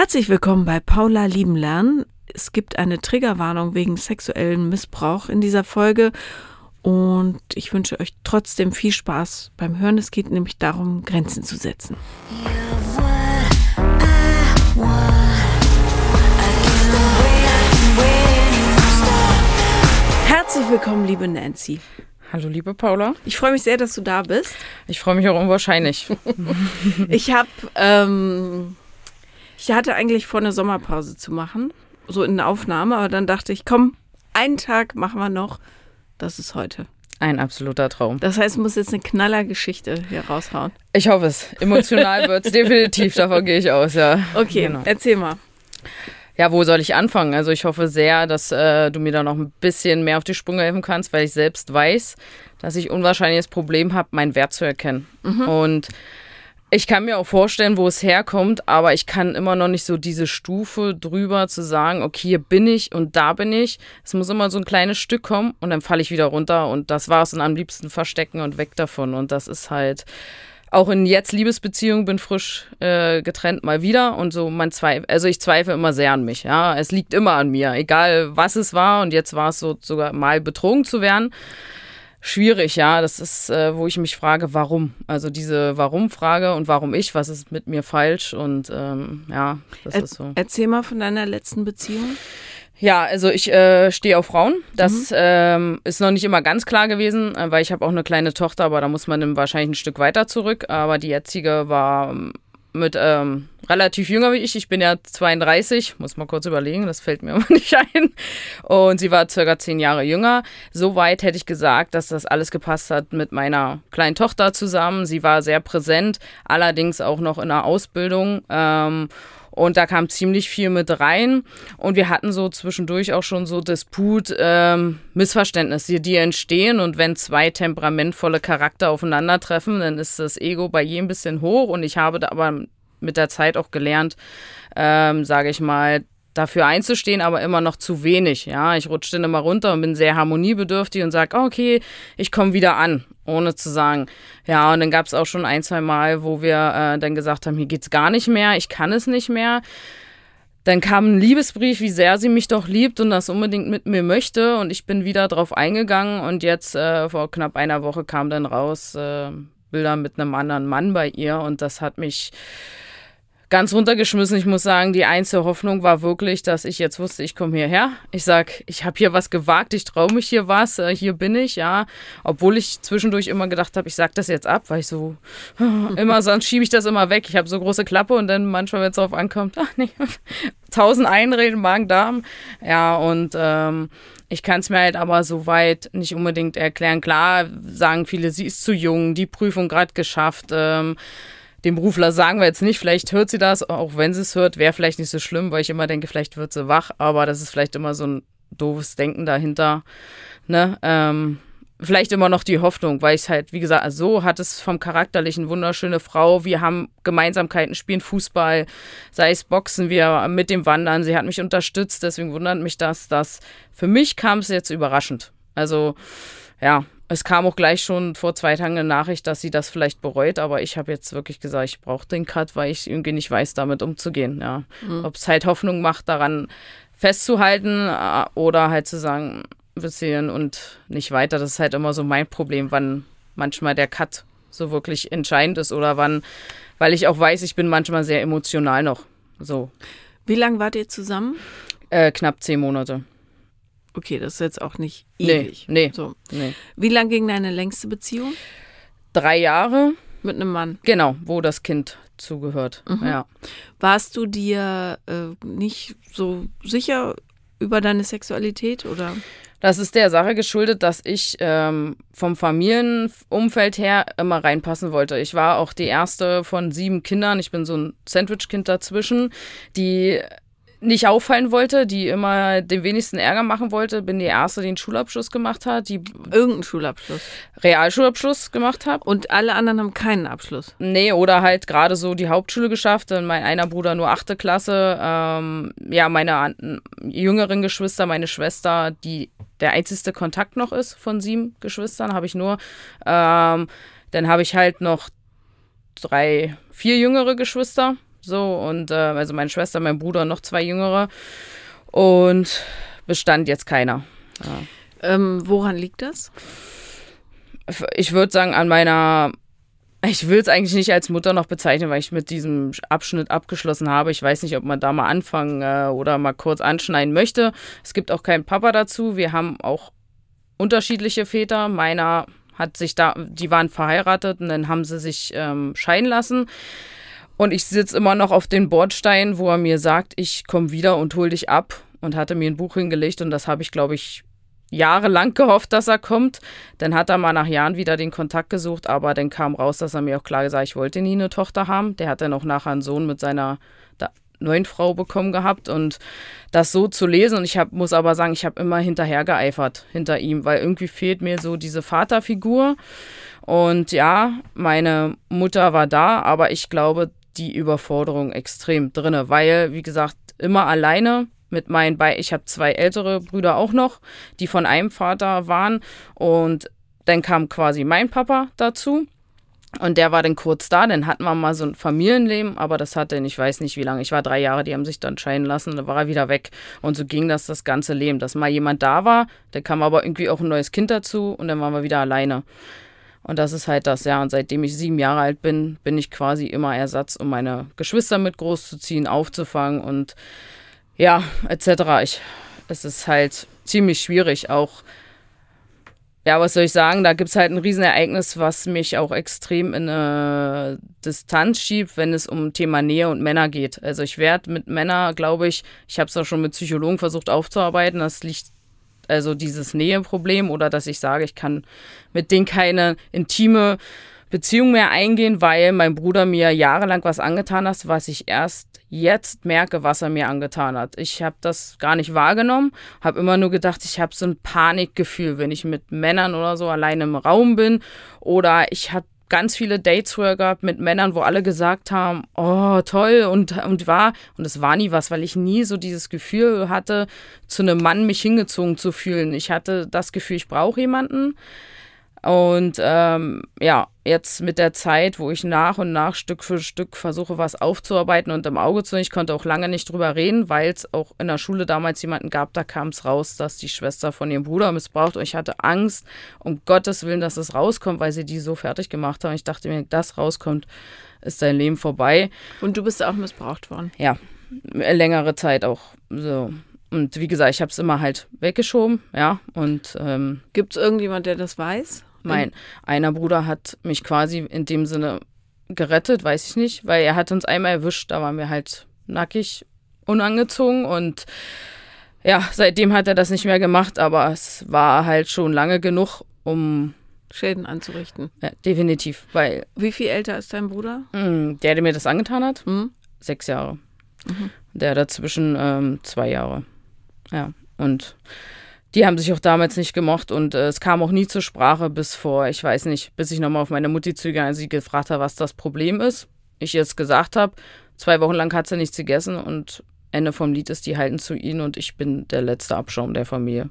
Herzlich willkommen bei Paula lieben lernen. Es gibt eine Triggerwarnung wegen sexuellen Missbrauch in dieser Folge und ich wünsche euch trotzdem viel Spaß beim Hören. Es geht nämlich darum, Grenzen zu setzen. Herzlich willkommen, liebe Nancy. Hallo, liebe Paula. Ich freue mich sehr, dass du da bist. Ich freue mich auch unwahrscheinlich. Ich hatte eigentlich vor, eine Sommerpause zu machen, so in der Aufnahme, aber dann dachte ich, komm, einen Tag machen wir noch, das ist heute. Ein absoluter Traum. Das heißt, ich muss jetzt eine Knallergeschichte hier raushauen. Ich hoffe es. Emotional wird es definitiv, davon gehe ich aus, ja. Okay, genau. Erzähl mal. Ja, wo soll ich anfangen? Also ich hoffe sehr, dass du mir da noch ein bisschen mehr auf die Sprünge helfen kannst, weil ich selbst weiß, dass ich unwahrscheinlich das Problem habe, meinen Wert zu erkennen. Und ich kann mir auch vorstellen, wo es herkommt, aber ich kann immer noch nicht so diese Stufe drüber zu sagen, okay, hier bin ich und da bin ich. Es muss immer so ein kleines Stück kommen und dann falle ich wieder runter und das war's und am liebsten verstecken und weg davon. Und das ist halt auch in jetzt Liebesbeziehungen, bin frisch getrennt mal wieder und so ich zweifle immer sehr an mich. Ja, es liegt immer an mir, egal was es war und jetzt war es so sogar mal betrogen zu werden. Schwierig, ja. Das ist, wo ich mich frage, warum? Also diese Warum-Frage und warum ich, was ist mit mir falsch? Und ja, das ist so. Erzähl mal von deiner letzten Beziehung. Ja, also ich stehe auf Frauen. Das ist noch nicht immer ganz klar gewesen, weil ich habe auch eine kleine Tochter, aber da muss man dann wahrscheinlich ein Stück weiter zurück. Aber die jetzige war mit relativ jünger wie ich. Ich bin ja 32, muss mal kurz überlegen, das fällt mir immer nicht ein. Und sie war circa 10 Jahre jünger. Soweit hätte ich gesagt, dass das alles gepasst hat mit meiner kleinen Tochter zusammen. Sie war sehr präsent, allerdings auch noch in der Ausbildung. Und da kam ziemlich viel mit rein. Und wir hatten so zwischendurch auch schon so Disput, Missverständnisse, die entstehen. Und wenn zwei temperamentvolle Charakter aufeinandertreffen, dann ist das Ego bei jedem ein bisschen hoch. Und ich habe da aber mit der Zeit auch gelernt, sage ich mal, dafür einzustehen, aber immer noch zu wenig. Ja, ich rutsche dann immer runter und bin sehr harmoniebedürftig und sage, okay, ich komme wieder an, ohne zu sagen. Ja, und dann gab es auch schon 1-2 Mal, wo wir dann gesagt haben, hier geht's gar nicht mehr, ich kann es nicht mehr. Dann kam ein Liebesbrief, wie sehr sie mich doch liebt und das unbedingt mit mir möchte. Und ich bin wieder drauf eingegangen und jetzt vor knapp einer Woche kam dann raus Bilder mit einem anderen Mann bei ihr und das hat mich ganz runtergeschmissen. Ich muss sagen, die einzige Hoffnung war wirklich, dass ich jetzt wusste, ich komme hierher. Ich sag, ich habe hier was gewagt, ich traue mich hier was, hier bin ich, ja. Obwohl ich zwischendurch immer gedacht habe, ich sag das jetzt ab, weil ich so immer, sonst schiebe ich das immer weg. Ich habe so große Klappe und dann manchmal, wenn es drauf ankommt, ach nee, 1000 Einreden, Magen-Darm. Ja, und ich kann es mir halt aber soweit nicht unbedingt erklären. Klar sagen viele, sie ist zu jung, die Prüfung gerade geschafft, dem Berufler sagen wir jetzt nicht, vielleicht hört sie das, auch wenn sie es hört, wäre vielleicht nicht so schlimm, weil ich immer denke, vielleicht wird sie wach, aber das ist vielleicht immer so ein doofes Denken dahinter, ne, vielleicht immer noch die Hoffnung, weil ich halt, wie gesagt, also so hat es vom Charakterlichen wunderschöne Frau, wir haben Gemeinsamkeiten, spielen Fußball, sei es Boxen, wir mit dem Wandern, sie hat mich unterstützt, deswegen wundert mich das, dass für mich kam es jetzt überraschend, also, ja, es kam auch gleich schon vor 2 Tagen eine Nachricht, dass sie das vielleicht bereut, aber ich habe jetzt wirklich gesagt, ich brauche den Cut, weil ich irgendwie nicht weiß, damit umzugehen. Ja. Ob es halt Hoffnung macht, daran festzuhalten oder halt zu sagen, bisschen und nicht weiter. Das ist halt immer so mein Problem, wann manchmal der Cut so wirklich entscheidend ist oder wann, weil ich auch weiß, ich bin manchmal sehr emotional noch. So. Wie lange wart ihr zusammen? Knapp 10 Monate. Okay, das ist jetzt auch nicht ewig. Nee. Wie lang ging deine längste Beziehung? 3 Jahre. Mit einem Mann? Genau, wo das Kind zugehört, ja. Warst du dir nicht so sicher über deine Sexualität, oder? Das ist der Sache geschuldet, dass ich vom Familienumfeld her immer reinpassen wollte. Ich war auch die erste von 7 Kindern. Ich bin so ein Sandwich-Kind dazwischen, die nicht auffallen wollte, die immer den wenigsten Ärger machen wollte. Bin die Erste, die einen Schulabschluss gemacht hat. Die irgendeinen Schulabschluss? Realschulabschluss gemacht habe. Und alle anderen haben keinen Abschluss? Nee, oder halt gerade so die Hauptschule geschafft. Mein einer Bruder nur 8. Klasse. Ja, meine jüngeren Geschwister, meine Schwester, die der einzigste Kontakt noch ist von 7 Geschwistern, habe ich nur. Dann habe ich halt noch 3, 4 jüngere Geschwister. so und also meine Schwester, mein Bruder und noch 2 Jüngere und bestand jetzt keiner. Ja. Woran liegt das? Ich würde sagen, ich will es eigentlich nicht als Mutter noch bezeichnen, weil ich mit diesem Abschnitt abgeschlossen habe. Ich weiß nicht, ob man da mal anfangen oder mal kurz anschneiden möchte. Es gibt auch keinen Papa dazu. Wir haben auch unterschiedliche Väter. Meiner die waren verheiratet und dann haben sie sich scheiden lassen. Und ich sitze immer noch auf den Bordstein, wo er mir sagt, ich komme wieder und hol dich ab, und hatte mir ein Buch hingelegt und das habe ich, glaube ich, jahrelang gehofft, dass er kommt. Dann hat er mal nach Jahren wieder den Kontakt gesucht, aber dann kam raus, dass er mir auch klar gesagt hat, ich wollte nie eine Tochter haben. Der hat dann auch nachher einen Sohn mit seiner neuen Frau bekommen gehabt, und das so zu lesen, und muss aber sagen, ich habe immer hinterhergeeifert hinter ihm, weil irgendwie fehlt mir so diese Vaterfigur. Und ja, meine Mutter war da, aber ich glaube, die Überforderung extrem drinne, weil, wie gesagt, immer alleine mit ich habe 2 ältere Brüder auch noch, die von einem Vater waren, und dann kam quasi mein Papa dazu. Und der war dann kurz da, dann hatten wir mal so ein Familienleben, aber das hat dann, ich weiß nicht wie lange, ich war 3 Jahre, die haben sich dann scheiden lassen, dann war er wieder weg. Und so ging das ganze Leben, dass mal jemand da war, dann kam aber irgendwie auch ein neues Kind dazu und dann waren wir wieder alleine. Und das ist halt das, ja. Und seitdem ich 7 Jahre alt bin, bin ich quasi immer Ersatz, um meine Geschwister mit großzuziehen, aufzufangen und ja, etc. Es ist halt ziemlich schwierig auch. Ja, was soll ich sagen, da gibt es halt ein Riesenereignis, was mich auch extrem in eine Distanz schiebt, wenn es um Thema Nähe und Männer geht. Also ich werde mit Männern, glaube ich habe es auch schon mit Psychologen versucht aufzuarbeiten, das liegt, also dieses Näheproblem, oder dass ich sage, ich kann mit denen keine intime Beziehung mehr eingehen, weil mein Bruder mir jahrelang was angetan hat, was ich erst jetzt merke, was er mir angetan hat. Ich habe das gar nicht wahrgenommen, habe immer nur gedacht, ich habe so ein Panikgefühl, wenn ich mit Männern oder so alleine im Raum bin, oder ich habe ganz viele Dates früher gehabt mit Männern, wo alle gesagt haben, oh, toll, und es war nie was, weil ich nie so dieses Gefühl hatte, zu einem Mann mich hingezogen zu fühlen. Ich hatte das Gefühl, ich brauche jemanden. Und ja, jetzt mit der Zeit, wo ich nach und nach Stück für Stück versuche, was aufzuarbeiten und im Auge zu nehmen, ich konnte auch lange nicht drüber reden, weil es auch in der Schule damals jemanden gab, da kam es raus, dass die Schwester von ihrem Bruder missbraucht, und ich hatte Angst, um Gottes Willen, dass es rauskommt, weil sie die so fertig gemacht haben. Ich dachte mir, wenn das rauskommt, ist dein Leben vorbei. Und du bist auch missbraucht worden? Ja, längere Zeit auch so. Und wie gesagt, ich habe es immer halt weggeschoben, ja. Und gibt es irgendjemand, der das weiß? Einer Bruder hat mich quasi in dem Sinne gerettet, weiß ich nicht, weil er hat uns einmal erwischt, da waren wir halt nackig, unangezogen, und ja, seitdem hat er das nicht mehr gemacht, aber es war halt schon lange genug, um Schäden anzurichten. Ja, definitiv, weil... Wie viel älter ist dein Bruder? Der mir das angetan hat? 6 Jahre. Der dazwischen 2 Jahre. Ja, und die haben sich auch damals nicht gemocht, und es kam auch nie zur Sprache bis ich nochmal auf meine Mutti zugegangen, sie gefragt habe, was das Problem ist. Ich jetzt gesagt habe, 2 Wochen lang hat sie nichts gegessen, und Ende vom Lied ist, die halten zu ihnen, und ich bin der letzte Abschaum der Familie.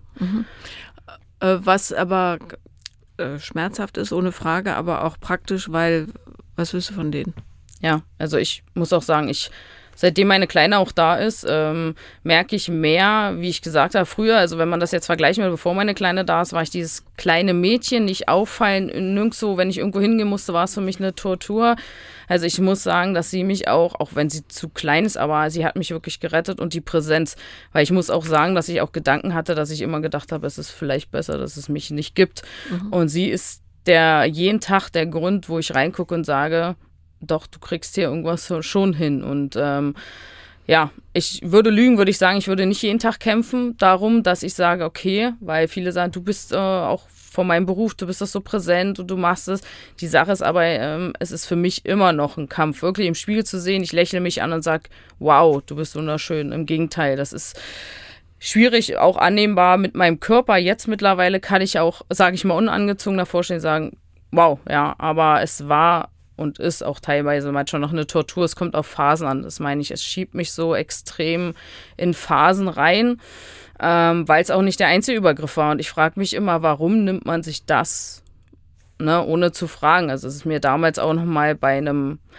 Was aber schmerzhaft ist, ohne Frage, aber auch praktisch, weil, was willst du von denen? Ja, also ich muss auch sagen, seitdem meine Kleine auch da ist, merke ich mehr, wie ich gesagt habe, früher, also wenn man das jetzt vergleichen will, bevor meine Kleine da ist, war ich dieses kleine Mädchen, nicht auffallen, nirgendwo, wenn ich irgendwo hingehen musste, war es für mich eine Tortur. Also ich muss sagen, dass sie mich auch wenn sie zu klein ist, aber sie hat mich wirklich gerettet, und die Präsenz, weil ich muss auch sagen, dass ich auch Gedanken hatte, dass ich immer gedacht habe, es ist vielleicht besser, dass es mich nicht gibt. Und sie ist jeden Tag der Grund, wo ich reingucke und sage, doch, du kriegst hier irgendwas schon hin. Und ja, ich würde lügen, würde ich sagen, ich würde nicht jeden Tag kämpfen darum, dass ich sage, okay, weil viele sagen, du bist auch von meinem Beruf, du bist doch so präsent und du machst es. Die Sache ist aber, es ist für mich immer noch ein Kampf, wirklich im Spiegel zu sehen. Ich lächle mich an und sage, wow, du bist wunderschön. Im Gegenteil, das ist schwierig, auch annehmbar mit meinem Körper. Jetzt mittlerweile kann ich auch, sage ich mal, unangezogen davor stehen und sagen, wow, ja, aber es war und ist auch teilweise manchmal noch eine Tortur. Es kommt auf Phasen an, das meine ich. Es schiebt mich so extrem in Phasen rein, weil es auch nicht der einzige Übergriff war. Und ich frage mich immer, warum nimmt man sich das, ne, ohne zu fragen. Also es ist mir damals auch noch mal bei einem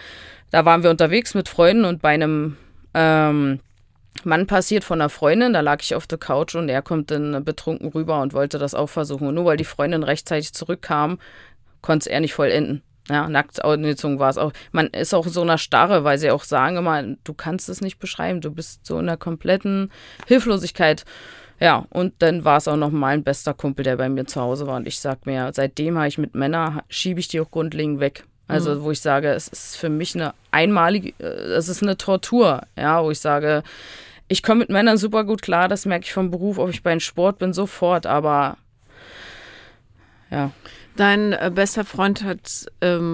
Da waren wir unterwegs mit Freunden und bei einem Mann passiert von einer Freundin, da lag ich auf der Couch und er kommt dann betrunken rüber und wollte das auch versuchen. Und nur weil die Freundin rechtzeitig zurückkam, konnte es er nicht vollenden. Ja, nackt angezogen war es auch. Man ist auch so einer Starre, weil sie auch sagen immer, du kannst es nicht beschreiben, du bist so in einer kompletten Hilflosigkeit. Ja, und dann war es auch noch mal ein bester Kumpel, der bei mir zu Hause war. Und ich sag mir, seitdem habe ich mit Männern, schiebe ich die auch grundlegend weg. Also wo ich sage, es ist für mich eine einmalige, es ist eine Tortur, ja, wo ich sage, ich komme mit Männern super gut klar, das merke ich vom Beruf, ob ich bei einem Sport bin, sofort, aber ja. Dein bester Freund hat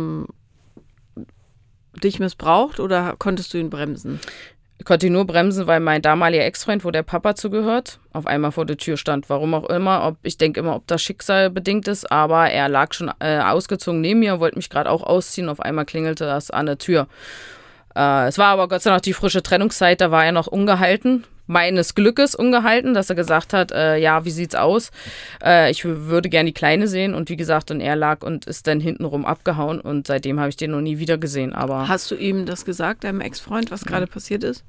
dich missbraucht oder konntest du ihn bremsen? Ich konnte ihn nur bremsen, weil mein damaliger Ex-Freund, wo der Papa zugehört, auf einmal vor der Tür stand. Warum auch immer. Ich denke immer, ob das Schicksal bedingt ist, aber er lag schon ausgezogen neben mir, wollte mich gerade auch ausziehen. Auf einmal klingelte das an der Tür. Es war aber Gott sei Dank die frische Trennungszeit, da war er noch ungehalten. Meines Glückes ungehalten, dass er gesagt hat, ja, wie sieht's aus? Ich würde gerne die Kleine sehen. Und wie gesagt, und er lag und ist dann hintenrum abgehauen. Und seitdem habe ich den noch nie wieder gesehen. Aber hast du ihm das gesagt, deinem Ex-Freund, was gerade passiert ist?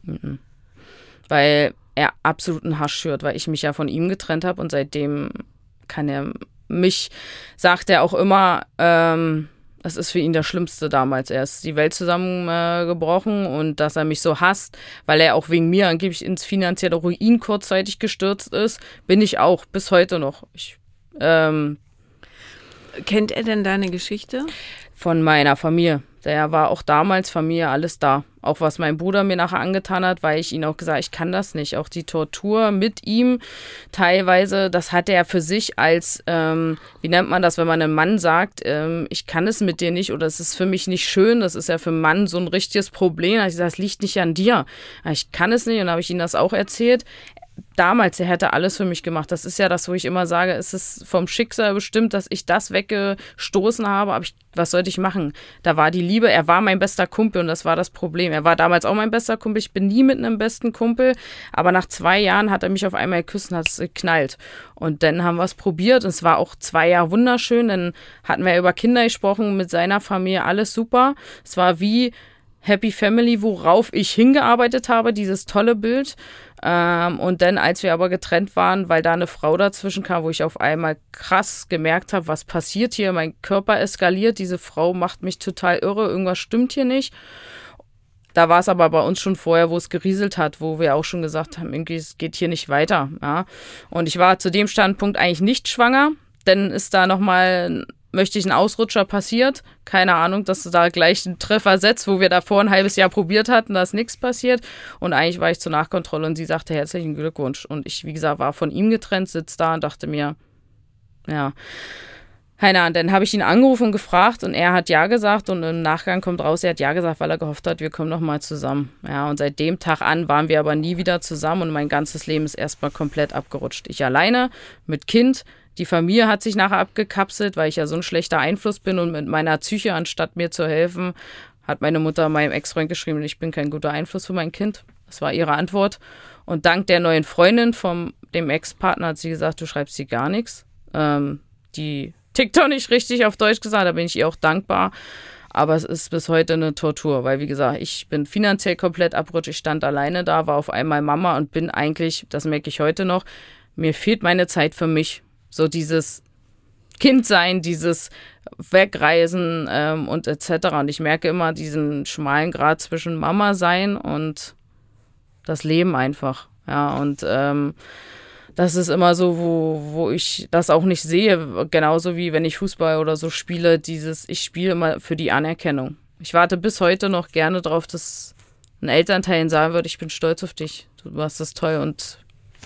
Weil er absoluten Hass schürt, weil ich mich ja von ihm getrennt habe. Und seitdem kann er mich, sagt er auch immer, das ist für ihn das Schlimmste damals. Er ist die Welt zusammengebrochen und dass er mich so hasst, weil er auch wegen mir angeblich ins finanzielle Ruin kurzzeitig gestürzt ist, bin ich auch bis heute noch. Kennt er denn deine Geschichte? Von meiner Familie. Der war auch damals Familie, alles da. Auch was mein Bruder mir nachher angetan hat, weil ich ihm auch gesagt habe, ich kann das nicht. Auch die Tortur mit ihm teilweise, das hat er für sich als, wie nennt man das, wenn man einem Mann sagt, ich kann es mit dir nicht oder es ist für mich nicht schön. Das ist ja für einen Mann so ein richtiges Problem. Da habe ich gesagt, das liegt nicht an dir. Ich kann es nicht und dann habe ich ihm das auch erzählt. Damals, er hätte alles für mich gemacht. Das ist ja das, wo ich immer sage, es ist vom Schicksal bestimmt, dass ich das weggestoßen habe. Aber was sollte ich machen? Da war die Liebe, er war mein bester Kumpel und das war das Problem. Er war damals auch mein bester Kumpel. Ich bin nie mit einem besten Kumpel. Aber nach 2 Jahren hat er mich auf einmal geküsst und hat es geknallt. Und dann haben wir es probiert und es war auch 2 Jahre wunderschön. Dann hatten wir über Kinder gesprochen, mit seiner Familie, alles super. Es war wie Happy Family, worauf ich hingearbeitet habe, dieses tolle Bild. Und dann, als wir aber getrennt waren, weil da eine Frau dazwischen kam, wo ich auf einmal krass gemerkt habe, was passiert hier, mein Körper eskaliert, diese Frau macht mich total irre, irgendwas stimmt hier nicht. Da war es aber bei uns schon vorher, wo es gerieselt hat, wo wir auch schon gesagt haben, irgendwie, es geht hier nicht weiter. Ja. Und ich war zu dem Standpunkt eigentlich nicht schwanger, dann ist da nochmal möchte ich einen Ausrutscher passiert. Keine Ahnung, dass du da gleich einen Treffer setzt, wo wir davor ein halbes Jahr probiert hatten, da ist nichts passiert. Und eigentlich war ich zur Nachkontrolle und sie sagte, herzlichen Glückwunsch. Und ich, wie gesagt, war von ihm getrennt, sitze da und dachte mir, ja, keine Ahnung. Dann habe ich ihn angerufen und gefragt und er hat ja gesagt und im Nachgang kommt raus, er hat ja gesagt, weil er gehofft hat, wir kommen nochmal zusammen. Ja, und seit dem Tag an waren wir aber nie wieder zusammen und mein ganzes Leben ist erstmal komplett abgerutscht. Ich alleine, mit Kind. Die Familie hat sich nachher abgekapselt, weil ich ja so ein schlechter Einfluss bin und mit meiner Psyche, anstatt mir zu helfen, hat meine Mutter meinem Ex-Freund geschrieben, ich bin kein guter Einfluss für mein Kind. Das war ihre Antwort. Und dank der neuen Freundin von dem Ex-Partner hat sie gesagt, du schreibst sie gar nichts. Die tickt doch nicht richtig, auf Deutsch gesagt, da bin ich ihr auch dankbar. Aber es ist bis heute eine Tortur, weil wie gesagt, ich bin finanziell komplett abrutscht. Ich stand alleine da, war auf einmal Mama und bin eigentlich, das merke ich heute noch, mir fehlt meine Zeit für mich. So dieses Kindsein, dieses Wegreisen und etc. Und ich merke immer diesen schmalen Grat zwischen Mama sein und das Leben einfach. Ja, und das ist immer so, wo ich das auch nicht sehe. Genauso wie wenn ich Fußball oder so spiele, ich spiele immer für die Anerkennung. Ich warte bis heute noch gerne drauf, dass ein Elternteil sagen würde, ich bin stolz auf dich, du machst das toll und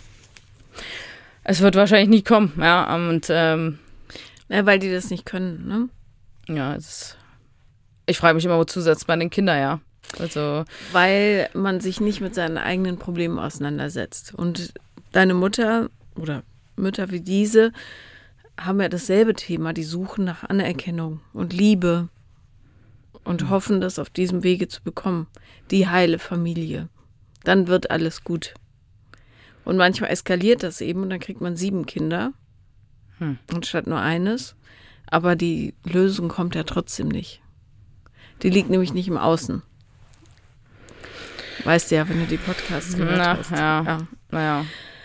es wird wahrscheinlich nie kommen, ja, und weil die das nicht können, ne? Ja, ich frage mich immer, wozu setzt man den Kinder, ja. Also weil man sich nicht mit seinen eigenen Problemen auseinandersetzt. Und deine Mutter oder Mütter wie diese haben ja dasselbe Thema, die suchen nach Anerkennung und Liebe und hoffen, das auf diesem Wege zu bekommen. Die heile Familie. Dann wird alles gut. Und manchmal eskaliert das eben und dann kriegt man 7 Kinder anstatt nur eines. Aber die Lösung kommt ja trotzdem nicht. Die liegt nämlich nicht im Außen. Weißt du ja, wenn du die Podcasts gehört hast. Naja.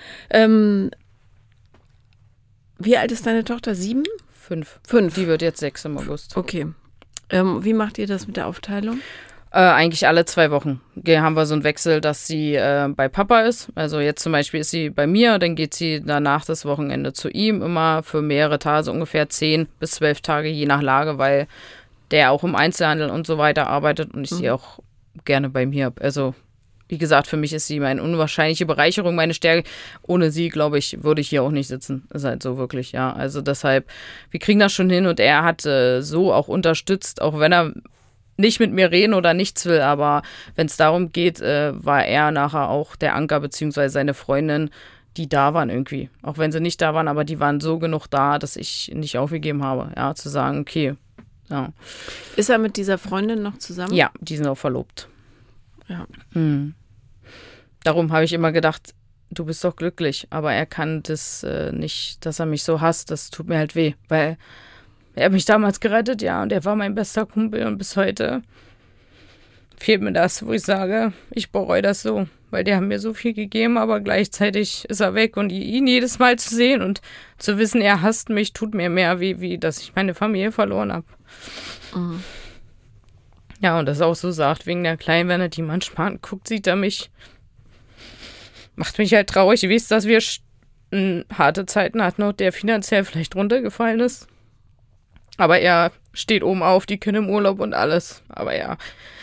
Wie alt ist deine Tochter? 7? 5. 5. Die wird jetzt 6 im August. Okay. Wie macht ihr das mit der Aufteilung? Eigentlich alle 2 Wochen haben wir so einen Wechsel, dass sie bei Papa ist. Also jetzt zum Beispiel ist sie bei mir, dann geht sie danach das Wochenende zu ihm, immer für mehrere Tage, so ungefähr 10 bis 12 Tage, je nach Lage, weil der auch im Einzelhandel und so weiter arbeitet und ich sie auch gerne bei mir habe. Also wie gesagt, für mich ist sie meine unwahrscheinliche Bereicherung, meine Stärke. Ohne sie, glaube ich, würde ich hier auch nicht sitzen. Ist halt so wirklich, ja. Also deshalb, wir kriegen das schon hin und er hat so auch unterstützt, auch wenn er nicht mit mir reden oder nichts will, aber wenn es darum geht, war er nachher auch der Anker, beziehungsweise seine Freundin, die da waren irgendwie. Auch wenn sie nicht da waren, aber die waren so genug da, dass ich nicht aufgegeben habe, ja, zu sagen, okay, ja. Ist er mit dieser Freundin noch zusammen? Ja, die sind auch verlobt. Ja. Darum habe ich immer gedacht, du bist doch glücklich, aber er kann das nicht, dass er mich so hasst, das tut mir halt weh, weil er hat mich damals gerettet, ja, und er war mein bester Kumpel und bis heute fehlt mir das, wo ich sage, ich bereue das so, weil die haben mir so viel gegeben, aber gleichzeitig ist er weg und ihn jedes Mal zu sehen und zu wissen, er hasst mich, tut mir mehr weh, wie dass ich meine Familie verloren habe. Mhm. Ja, und das auch so sagt, wegen der Kleinen, wenn er die manchmal anguckt, sieht er mich, macht mich halt traurig, wie es, dass wir harte Zeiten hatten und der finanziell vielleicht runtergefallen ist. Aber er steht oben auf, die Kinder im Urlaub und alles. Aber ja,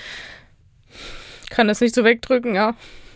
kann das nicht so wegdrücken, ja.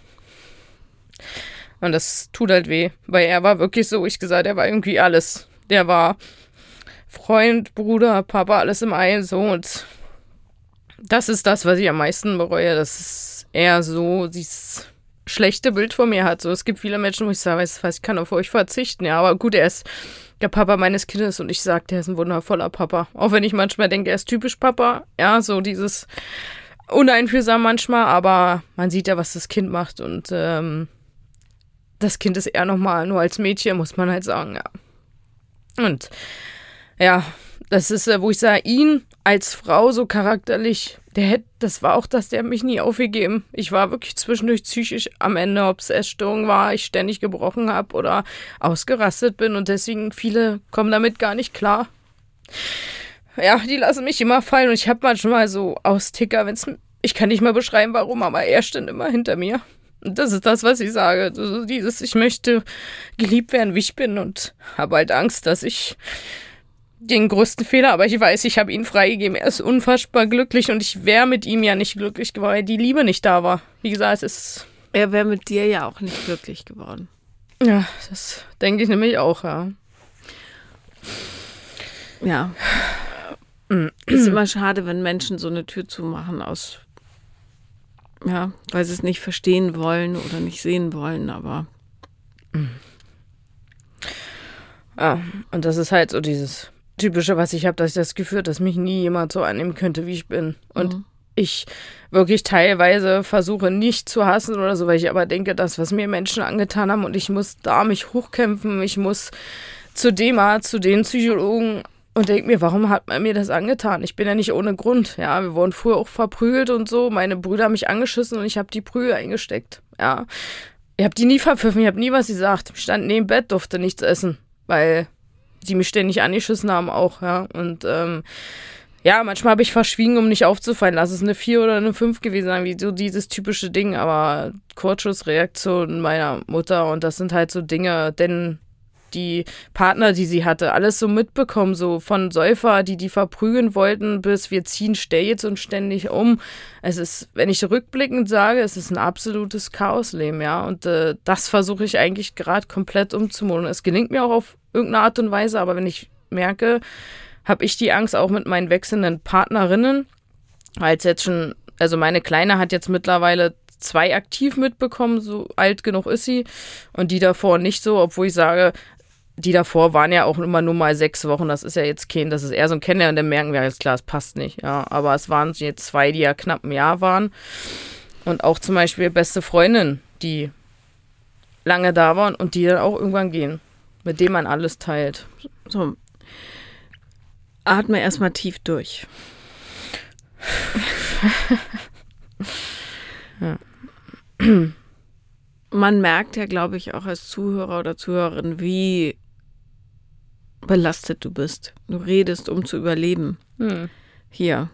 Und das tut halt weh, weil er war wirklich so, ich gesagt, er war irgendwie alles. Der war Freund, Bruder, Papa, alles im einen so. Und das ist das, was ich am meisten bereue, dass er so dieses schlechte Bild von mir hat. So, es gibt viele Menschen, wo ich sage, weißt du was, ich kann auf euch verzichten. Ja, aber gut, er ist der Papa meines Kindes und ich sage, der ist ein wundervoller Papa. Auch wenn ich manchmal denke, er ist typisch Papa. Ja, so dieses uneinfühlsam manchmal, aber man sieht ja, was das Kind macht und das Kind ist eher nochmal nur als Mädchen, muss man halt sagen, ja. Und ja, das ist, wo ich sage, ihn als Frau so charakterlich, das war auch das, der hat mich nie aufgegeben. Ich war wirklich zwischendurch psychisch am Ende, ob es Essstörung war, ich ständig gebrochen habe oder ausgerastet bin und deswegen viele kommen damit gar nicht klar. Ja, die lassen mich immer fallen und ich habe manchmal so Austicker, ich kann nicht mal beschreiben, warum, aber er stand immer hinter mir. Und das ist das, was ich sage. So dieses, ich möchte geliebt werden, wie ich bin und habe halt Angst, dass ich den größten Fehler, aber ich weiß, ich habe ihn freigegeben. Er ist unfassbar glücklich und ich wäre mit ihm ja nicht glücklich geworden, weil die Liebe nicht da war. Wie gesagt, er wäre mit dir ja auch nicht glücklich geworden. Ja, das denke ich nämlich auch, ja. Ja. Ist immer schade, wenn Menschen so eine Tür zumachen weil sie es nicht verstehen wollen oder nicht sehen wollen, aber ja, und das ist halt so dieses Typische, was ich habe, dass ich das Gefühl habe, dass mich nie jemand so annehmen könnte, wie ich bin. Und ich wirklich teilweise versuche nicht zu hassen oder so, weil ich aber denke, das, was mir Menschen angetan haben und ich muss da mich hochkämpfen, ich muss zu dem Arzt, zu den Psychologen und denke mir, warum hat man mir das angetan? Ich bin ja nicht ohne Grund, ja, wir wurden früher auch verprügelt und so, meine Brüder haben mich angeschissen und ich habe die Prügel eingesteckt, ja. Ich habe die nie verpfiffen, ich habe nie was gesagt, ich stand neben Bett, durfte nichts essen, weil die mich ständig angeschissen haben auch, ja, und ja, manchmal habe ich verschwiegen, um nicht aufzufallen, lass es eine 4 oder eine 5 gewesen sein, wie so dieses typische Ding, aber Kurzschlussreaktion meiner Mutter und das sind halt so Dinge, denn die Partner, die sie hatte, alles so mitbekommen, so von Säufer, die verprügeln wollten, bis wir ziehen States und ständig um. Es ist, wenn ich rückblickend sage, es ist ein absolutes Chaosleben, ja, und das versuche ich eigentlich gerade komplett umzumodeln. Es gelingt mir auch auf irgendeine Art und Weise, aber wenn ich merke, habe ich die Angst auch mit meinen wechselnden Partnerinnen, weil es jetzt schon, also meine Kleine hat jetzt mittlerweile 2 aktiv mitbekommen, so alt genug ist sie, und die davor nicht so, obwohl ich sage, die davor waren ja auch immer nur mal 6 Wochen, das ist ja jetzt das ist eher so ein Kennenlernen, dann merken wir jetzt klar, es passt nicht, ja, aber es waren jetzt 2, die ja knapp ein Jahr waren und auch zum Beispiel beste Freundin, die lange da waren und die dann auch irgendwann gehen, mit dem man alles teilt. So, atme erstmal tief durch. Ja. Man merkt ja, glaube ich, auch als Zuhörer oder Zuhörerin, wie belastet du bist. Du redest, um zu überleben. Hier.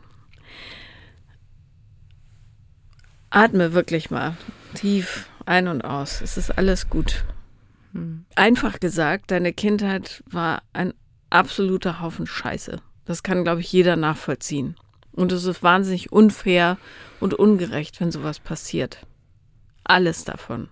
Atme wirklich mal tief ein und aus. Es ist alles gut. Einfach gesagt, deine Kindheit war ein absoluter Haufen Scheiße. Das kann, glaube ich, jeder nachvollziehen. Und es ist wahnsinnig unfair und ungerecht, wenn sowas passiert. Alles davon.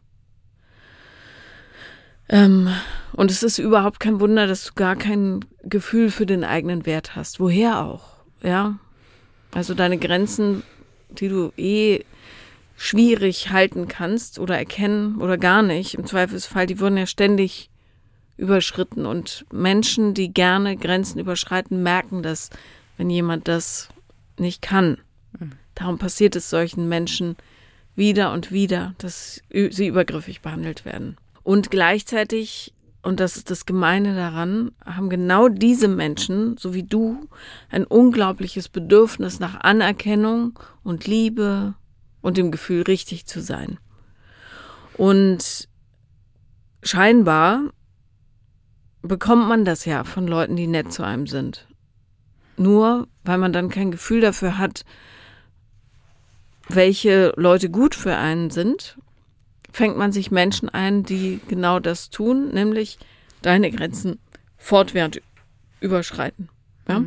Und es ist überhaupt kein Wunder, dass du gar kein Gefühl für den eigenen Wert hast. Woher auch, ja? Also deine Grenzen, die du schwierig halten kannst oder erkennen oder gar nicht, im Zweifelsfall, die wurden ja ständig überschritten. Und Menschen, die gerne Grenzen überschreiten, merken das, wenn jemand das nicht kann. Darum passiert es solchen Menschen wieder und wieder, dass sie übergriffig behandelt werden. Und gleichzeitig, und das ist das Gemeine daran, haben genau diese Menschen, so wie du, ein unglaubliches Bedürfnis nach Anerkennung und Liebe und dem Gefühl, richtig zu sein. Und scheinbar bekommt man das ja von Leuten, die nett zu einem sind. Nur weil man dann kein Gefühl dafür hat, welche Leute gut für einen sind, fängt man sich Menschen ein, die genau das tun, nämlich deine Grenzen fortwährend überschreiten. Ja?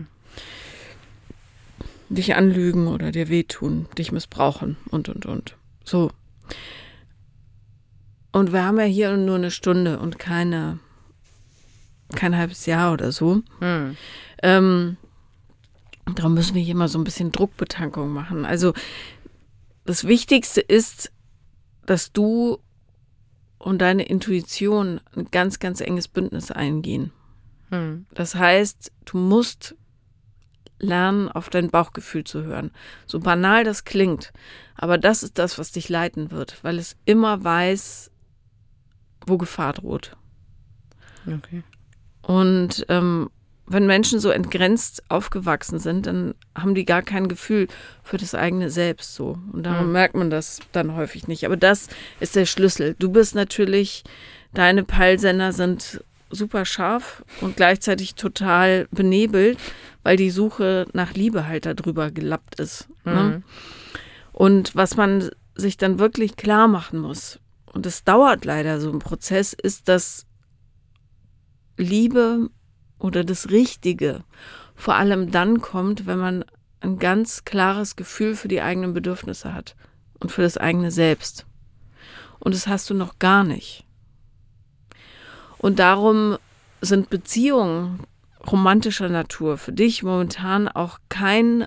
Dich anlügen oder dir wehtun, dich missbrauchen und. So. Und wir haben ja hier nur eine Stunde und kein halbes Jahr oder so. Darum müssen wir hier mal so ein bisschen Druckbetankung machen. Also das Wichtigste ist, dass du und deine Intuition ein ganz, ganz enges Bündnis eingehen. Das heißt, du musst lernen, auf dein Bauchgefühl zu hören. So banal das klingt, aber das ist das, was dich leiten wird, weil es immer weiß, wo Gefahr droht. Okay. Und wenn Menschen so entgrenzt aufgewachsen sind, dann haben die gar kein Gefühl für das eigene Selbst so. Und darum merkt man das dann häufig nicht. Aber das ist der Schlüssel. Du bist natürlich, deine Peilsender sind super scharf und gleichzeitig total benebelt, weil die Suche nach Liebe halt da drüber gelappt ist. Ne? Und was man sich dann wirklich klar machen muss, und es dauert leider so ein Prozess, ist, dass Liebe oder das Richtige vor allem dann kommt, wenn man ein ganz klares Gefühl für die eigenen Bedürfnisse hat und für das eigene Selbst. Und das hast du noch gar nicht. Und darum sind Beziehungen romantischer Natur für dich momentan auch kein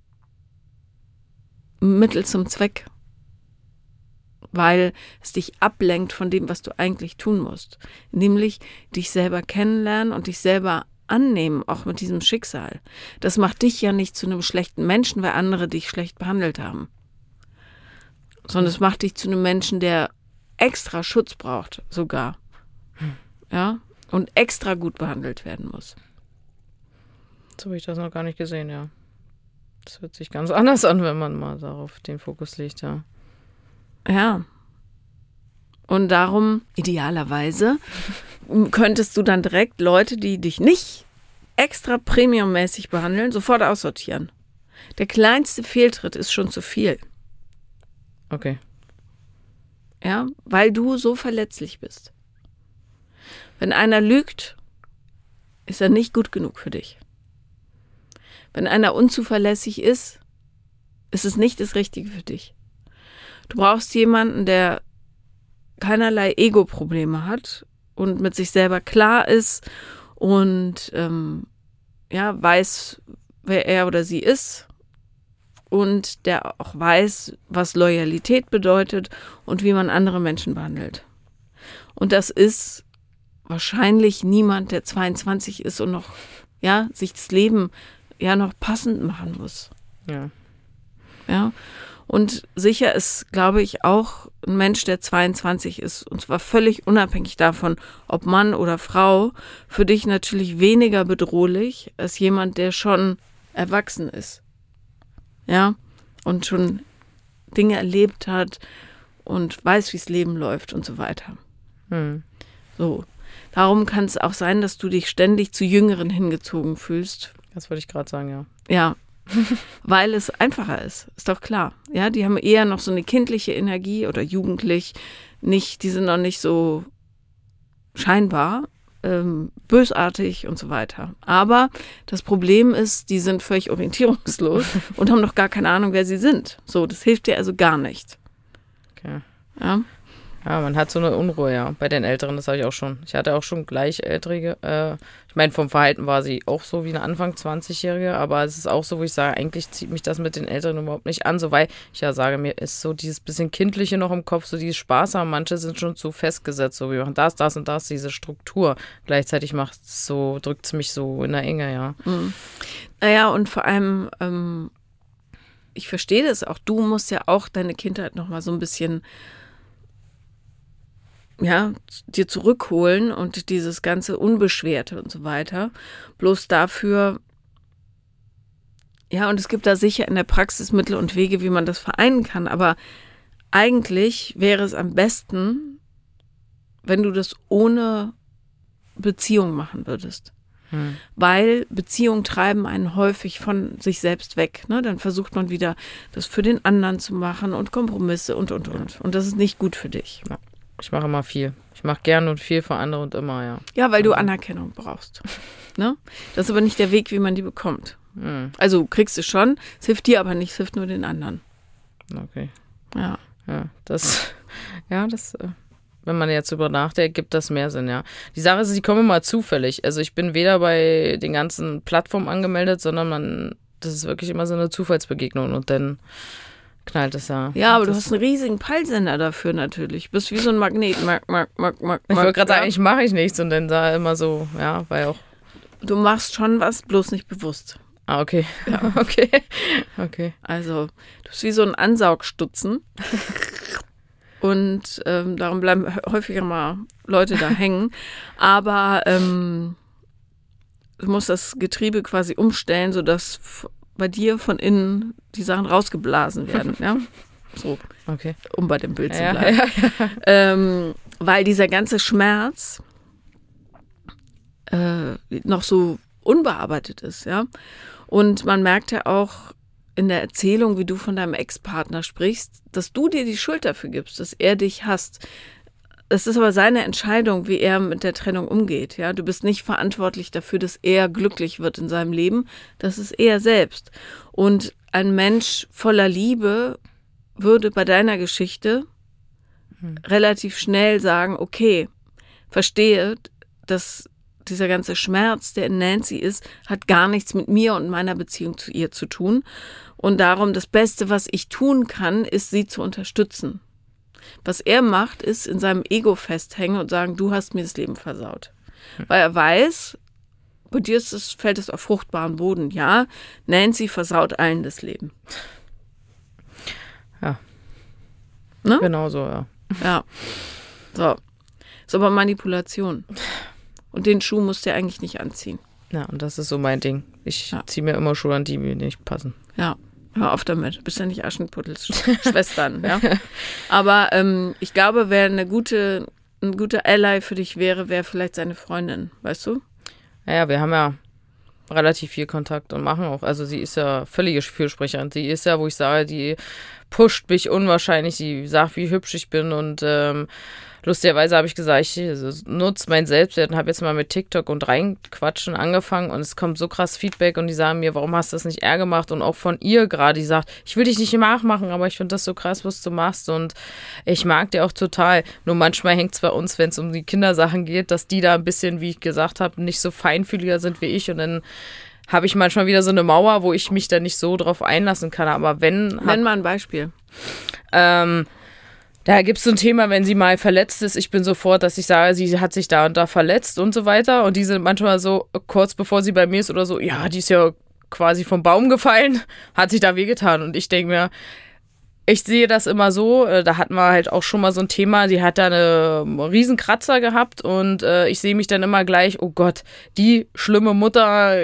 Mittel zum Zweck, weil es dich ablenkt von dem, was du eigentlich tun musst. Nämlich dich selber kennenlernen und dich selber annehmen, auch mit diesem Schicksal. Das macht dich ja nicht zu einem schlechten Menschen, weil andere dich schlecht behandelt haben. Sondern es macht dich zu einem Menschen, der extra Schutz braucht, sogar. Ja? Und extra gut behandelt werden muss. So habe ich das noch gar nicht gesehen, ja. Das hört sich ganz anders an, wenn man mal darauf den Fokus legt, ja. Ja. Und darum, idealerweise, könntest du dann direkt Leute, die dich nicht extra premiummäßig behandeln, sofort aussortieren. Der kleinste Fehltritt ist schon zu viel. Okay. Ja, weil du so verletzlich bist. Wenn einer lügt, ist er nicht gut genug für dich. Wenn einer unzuverlässig ist, ist es nicht das Richtige für dich. Du brauchst jemanden, der keinerlei Ego-Probleme hat und mit sich selber klar ist und weiß, wer er oder sie ist und der auch weiß, was Loyalität bedeutet und wie man andere Menschen behandelt. Und das ist wahrscheinlich niemand, der 22 ist und noch sich das Leben noch passend machen muss. Ja. Ja. Und sicher ist, glaube ich, auch ein Mensch, der 22 ist, und zwar völlig unabhängig davon, ob Mann oder Frau, für dich natürlich weniger bedrohlich als jemand, der schon erwachsen ist. Ja, und schon Dinge erlebt hat und weiß, wie das Leben läuft und so weiter. So. Darum kann es auch sein, dass du dich ständig zu Jüngeren hingezogen fühlst. Das wollte ich gerade sagen, ja. Ja, weil es einfacher ist doch klar. Ja, die haben eher noch so eine kindliche Energie oder jugendlich. Die sind noch nicht so scheinbar bösartig und so weiter. Aber das Problem ist, die sind völlig orientierungslos und haben noch gar keine Ahnung, wer sie sind. So, das hilft dir also gar nicht. Okay. Ja. Ja, man hat so eine Unruhe, ja, bei den Älteren, das habe ich auch schon. Ich hatte auch schon Gleichaltrige. Ich meine, vom Verhalten war sie auch so wie eine Anfang 20-Jährige, aber es ist auch so, wo ich sage, eigentlich zieht mich das mit den Älteren überhaupt nicht an, so weil ich ja sage, mir ist so dieses bisschen Kindliche noch im Kopf, so dieses Spaß haben. Manche sind schon zu festgesetzt, so wir machen das und das, diese Struktur. Gleichzeitig drückt es mich so in der Enge, ja. Mhm. Naja, und vor allem, ich verstehe das auch, du musst ja auch deine Kindheit nochmal so ein bisschen dir zurückholen und dieses ganze Unbeschwerte und so weiter. Bloß dafür, und es gibt da sicher in der Praxis Mittel und Wege, wie man das vereinen kann, aber eigentlich wäre es am besten, wenn du das ohne Beziehung machen würdest. Weil Beziehungen treiben einen häufig von sich selbst weg. Ne? Dann versucht man wieder, das für den anderen zu machen und Kompromisse und. Und das ist nicht gut für dich. Ja. Ich mache immer viel. Ich mache gern und viel für andere und immer, ja. Ja, weil du Anerkennung brauchst. Ne? Das ist aber nicht der Weg, wie man die bekommt. Also kriegst du schon, es hilft dir aber nicht, es hilft nur den anderen. Okay. Ja. Wenn man jetzt drüber nachdenkt, gibt das mehr Sinn, ja. Die Sache ist, die kommen immer zufällig. Also ich bin weder bei den ganzen Plattformen angemeldet, sondern das ist wirklich immer so eine Zufallsbegegnung und dann knallt es ja. Ja, aber du hast einen riesigen Peilsender dafür natürlich. Du bist wie so ein Magnet. Ich wollte gerade sagen, eigentlich mache ich nichts und dann da immer so, ja, weil auch. Du machst schon was, bloß nicht bewusst. Ah, okay. Ja. Okay. Also, du bist wie so ein Ansaugstutzen. Und darum bleiben häufiger mal Leute da hängen. Aber du musst das Getriebe quasi umstellen, sodass bei dir von innen die Sachen rausgeblasen werden. Ja? So, okay. Um bei dem Bild zu bleiben. Ja. Weil dieser ganze Schmerz noch so unbearbeitet ist. Ja? Und man merkt ja auch in der Erzählung, wie du von deinem Ex-Partner sprichst, dass du dir die Schuld dafür gibst, dass er dich hasst. Es ist aber seine Entscheidung, wie er mit der Trennung umgeht. Ja? Du bist nicht verantwortlich dafür, dass er glücklich wird in seinem Leben. Das ist er selbst. Und ein Mensch voller Liebe würde bei deiner Geschichte relativ schnell sagen, okay, verstehe, dass dieser ganze Schmerz, der in Nancy ist, hat gar nichts mit mir und meiner Beziehung zu ihr zu tun. Und darum, das Beste, was ich tun kann, ist, sie zu unterstützen. Was er macht, ist in seinem Ego festhängen und sagen, du hast mir das Leben versaut. Weil er weiß, bei dir fällt es auf fruchtbaren Boden. Ja, Nancy versaut allen das Leben. Ja. Ne? Genau so, ja. Ja. So. Ist aber Manipulation. Und den Schuh musst du ja eigentlich nicht anziehen. Ja, und das ist so mein Ding. Ich ziehe mir immer Schuhe an, die mir nicht passen. Ja, hör auf damit. Du bist ja nicht Aschenputtels Schwestern. Ja? Aber ich glaube, wer ein guter Ally für dich wäre vielleicht seine Freundin, weißt du? Ja, wir haben ja relativ viel Kontakt und machen auch. Also sie ist ja völlige Fürsprecherin. Sie ist ja, wo ich sage, die pusht mich unwahrscheinlich. Sie sagt, wie hübsch ich bin und lustigerweise habe ich gesagt, ich nutze mein Selbstwert und habe jetzt mal mit TikTok und Reinquatschen angefangen und es kommt so krass Feedback und die sagen mir, warum hast du das nicht eher gemacht? Und auch von ihr gerade, die sagt, ich will dich nicht nachmachen, aber ich finde das so krass, was du machst und ich mag dir auch total. Nur manchmal hängt es bei uns, wenn es um die Kindersachen geht, dass die da ein bisschen, wie ich gesagt habe, nicht so feinfühliger sind wie ich und dann habe ich manchmal wieder so eine Mauer, wo ich mich da nicht so drauf einlassen kann. Aber Nenn mal ein Beispiel. Da gibt es so ein Thema, wenn sie mal verletzt ist, ich bin sofort, dass ich sage, sie hat sich da und da verletzt und so weiter. Und die sind manchmal so, kurz bevor sie bei mir ist oder so, ja, die ist ja quasi vom Baum gefallen, hat sich da wehgetan. Und ich denke mir, ich sehe das immer so, da hatten wir halt auch schon mal so ein Thema, sie hat da einen riesen Kratzer gehabt und ich sehe mich dann immer gleich, oh Gott, die schlimme Mutter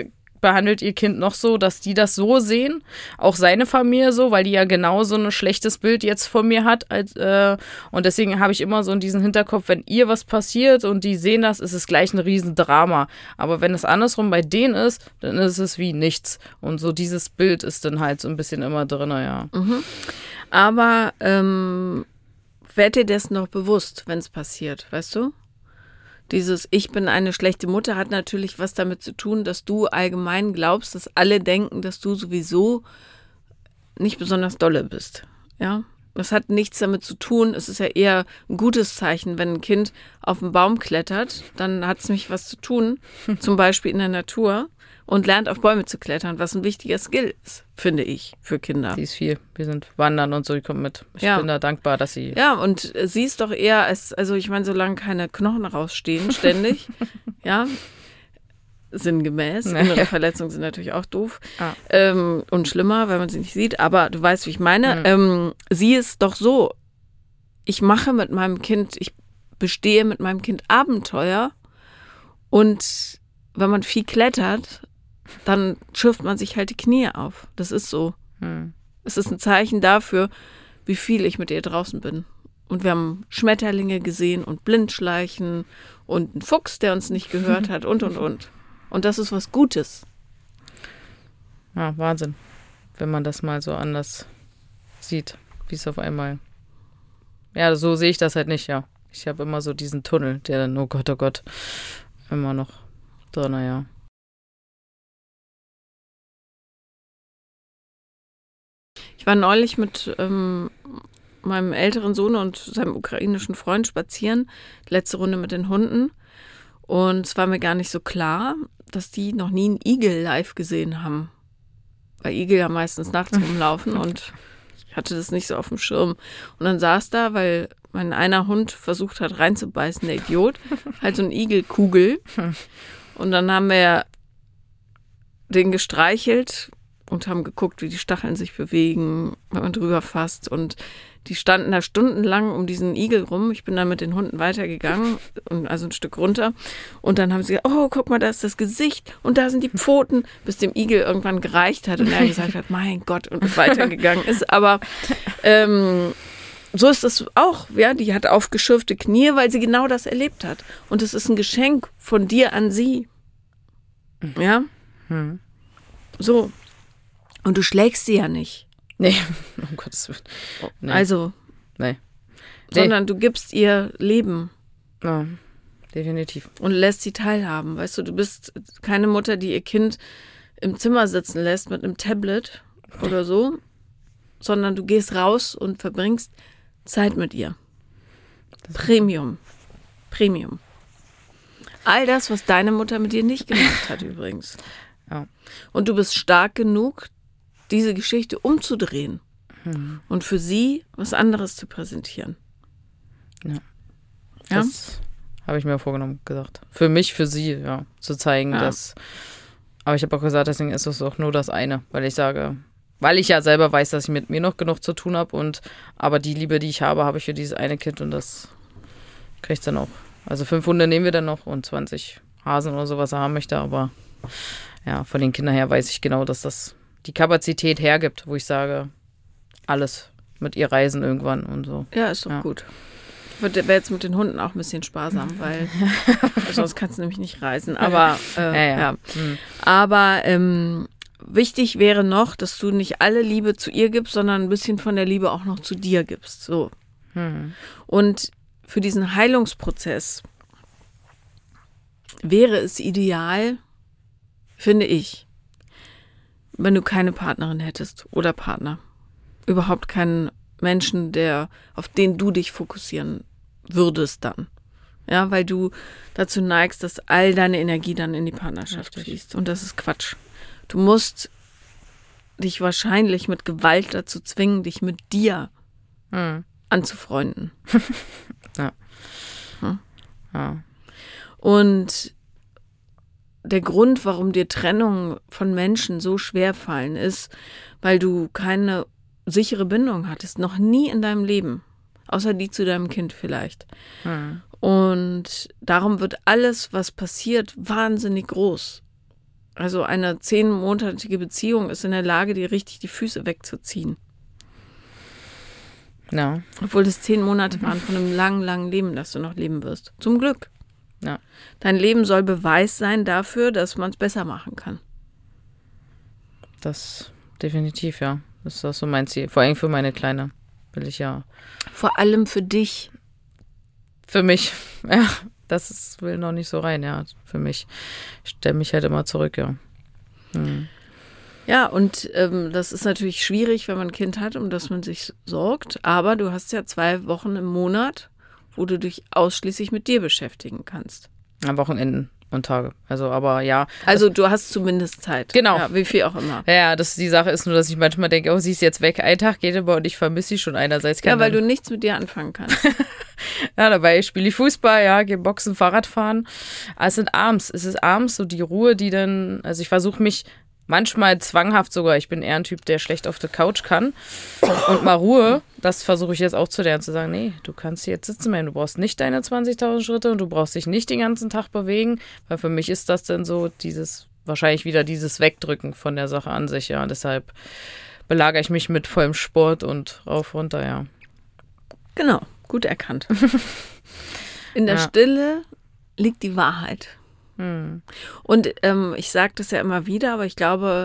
behandelt ihr Kind noch so, dass die das so sehen, auch seine Familie so, weil die ja genau so ein schlechtes Bild jetzt von mir hat. Und deswegen habe ich immer so in diesen Hinterkopf, wenn ihr was passiert und die sehen das, ist es gleich ein Riesendrama. Aber wenn es andersrum bei denen ist, dann ist es wie nichts. Und so dieses Bild ist dann halt so ein bisschen immer drin, ja. Mhm. Aber werd dir dessen noch bewusst, wenn es passiert, weißt du? Dieses Ich bin eine schlechte Mutter hat natürlich was damit zu tun, dass du allgemein glaubst, dass alle denken, dass du sowieso nicht besonders dolle bist. Ja, das hat nichts damit zu tun. Es ist ja eher ein gutes Zeichen, wenn ein Kind auf einen Baum klettert, dann hat es nämlich was zu tun, zum Beispiel in der Natur und lernt auf Bäume zu klettern, was ein wichtiger Skill ist, finde ich, für Kinder. Die ist viel. Wir sind wandern und so, die kommt mit. Ich bin da dankbar, dass sie... Ja, und sie ist doch eher, also ich meine, solange keine Knochen rausstehen ständig, ja, sinngemäß. Innere Verletzungen sind natürlich auch doof und schlimmer, wenn man sie nicht sieht, aber du weißt, wie ich meine. Sie ist doch so, ich bestehe mit meinem Kind Abenteuer und wenn man viel klettert, dann schürft man sich halt die Knie auf. Das ist so. Es ist ein Zeichen dafür, wie viel ich mit ihr draußen bin. Und wir haben Schmetterlinge gesehen und Blindschleichen und einen Fuchs, der uns nicht gehört hat und. Und das ist was Gutes. Ja, Wahnsinn. Wenn man das mal so anders sieht, wie es auf einmal... Ja, so sehe ich das halt nicht, ja. Ich habe immer so diesen Tunnel, der dann, oh Gott, immer noch drin, ja. Ich war neulich mit meinem älteren Sohn und seinem ukrainischen Freund spazieren, letzte Runde mit den Hunden. Und es war mir gar nicht so klar, dass die noch nie einen Igel live gesehen haben. Weil Igel ja meistens nachts rumlaufen und ich hatte das nicht so auf dem Schirm. Und dann saß da, weil mein einer Hund versucht hat reinzubeißen, der Idiot, halt so eine Igelkugel. Und dann haben wir den gestreichelt und haben geguckt, wie die Stacheln sich bewegen, wenn man drüber fasst. Und die standen da stundenlang um diesen Igel rum. Ich bin dann mit den Hunden weitergegangen, also ein Stück runter. Und dann haben sie gesagt, oh, guck mal, da ist das Gesicht und da sind die Pfoten, bis dem Igel irgendwann gereicht hat und er gesagt hat, mein Gott, und weitergegangen ist. Aber so ist es auch. Ja, die hat aufgeschürfte Knie, weil sie genau das erlebt hat. Und es ist ein Geschenk von dir an sie. Ja? So. Und du schlägst sie ja nicht. Nee, um Gottes Willen. Nee. Also. Nee. Sondern du gibst ihr Leben. Ja, definitiv. Und lässt sie teilhaben. Weißt du, du bist keine Mutter, die ihr Kind im Zimmer sitzen lässt mit einem Tablet oder so, sondern du gehst raus und verbringst Zeit mit ihr. Premium. All das, was deine Mutter mit dir nicht gemacht hat übrigens. Ja. Und du bist stark genug, diese Geschichte umzudrehen und für sie was anderes zu präsentieren. Ja. Das habe ich mir vorgenommen, gesagt. Für mich, für sie, ja, zu zeigen, dass. Aber ich habe auch gesagt, deswegen ist es auch nur das eine, weil ich ja selber weiß, dass ich mit mir noch genug zu tun habe aber die Liebe, die ich habe ich für dieses eine Kind und das kriege ich dann auch. Also 5 Hunde nehmen wir dann noch und 20 Hasen oder so, was er haben möchte, aber ja, von den Kindern her weiß ich genau, dass das die Kapazität hergibt, wo ich sage, alles mit ihr reisen irgendwann und so. Ja, ist doch gut. Wäre jetzt mit den Hunden auch ein bisschen sparsam, weil sonst kannst du nämlich nicht reisen. Aber Aber wichtig wäre noch, dass du nicht alle Liebe zu ihr gibst, sondern ein bisschen von der Liebe auch noch zu dir gibst. So. Und für diesen Heilungsprozess wäre es ideal, finde ich, wenn du keine Partnerin hättest oder Partner. Überhaupt keinen Menschen, auf den du dich fokussieren würdest dann. Ja, weil du dazu neigst, dass all deine Energie dann in die Partnerschaft fließt. Und das ist Quatsch. Du musst dich wahrscheinlich mit Gewalt dazu zwingen, dich mit dir anzufreunden. Ja. Und der Grund, warum dir Trennung von Menschen so schwer fallen, ist, weil du keine sichere Bindung hattest. Noch nie in deinem Leben. Außer die zu deinem Kind vielleicht. Und darum wird alles, was passiert, wahnsinnig groß. Also eine 10-monatige Beziehung ist in der Lage, dir richtig die Füße wegzuziehen. Ja. Obwohl das 10 Monate waren von einem langen, langen Leben, das du noch leben wirst. Zum Glück. Ja. Dein Leben soll Beweis sein dafür, dass man es besser machen kann. Das definitiv, ja. Das ist auch so mein Ziel. Vor allem für meine Kleine will ich ja. Vor allem für dich. Für mich, ja. Will noch nicht so rein, ja. Für mich. Ich stelle mich halt immer zurück, ja. Ja, und das ist natürlich schwierig, wenn man ein Kind hat, um das man sich sorgt. Aber du hast ja 2 Wochen im Monat, wo du dich ausschließlich mit dir beschäftigen kannst. Am Wochenenden und Tage. Also, aber ja. Also du hast zumindest Zeit. Genau. Ja, wie viel auch immer. Ja, die Sache ist nur, dass ich manchmal denke, oh, sie ist jetzt weg. Ein Tag geht aber und ich vermisse sie schon einerseits. Ja, weil du nichts mit dir anfangen kannst. Ja, dabei spiele ich Fußball, ja, gehe Boxen, Fahrrad fahren. Aber es ist abends so die Ruhe, die dann, also ich versuche mich manchmal zwanghaft sogar, ich bin eher ein Typ, der schlecht auf der Couch kann. Und mal Ruhe, das versuche ich jetzt auch zu lernen, zu sagen, nee, du kannst hier jetzt sitzen bleiben, du brauchst nicht deine 20.000 Schritte und du brauchst dich nicht den ganzen Tag bewegen, weil für mich ist das dann so wahrscheinlich wieder dieses Wegdrücken von der Sache an sich, ja. Deshalb belagere ich mich mit vollem Sport und rauf, runter, ja. Genau, gut erkannt. In der Stille liegt die Wahrheit. Und ich sage das ja immer wieder, aber ich glaube,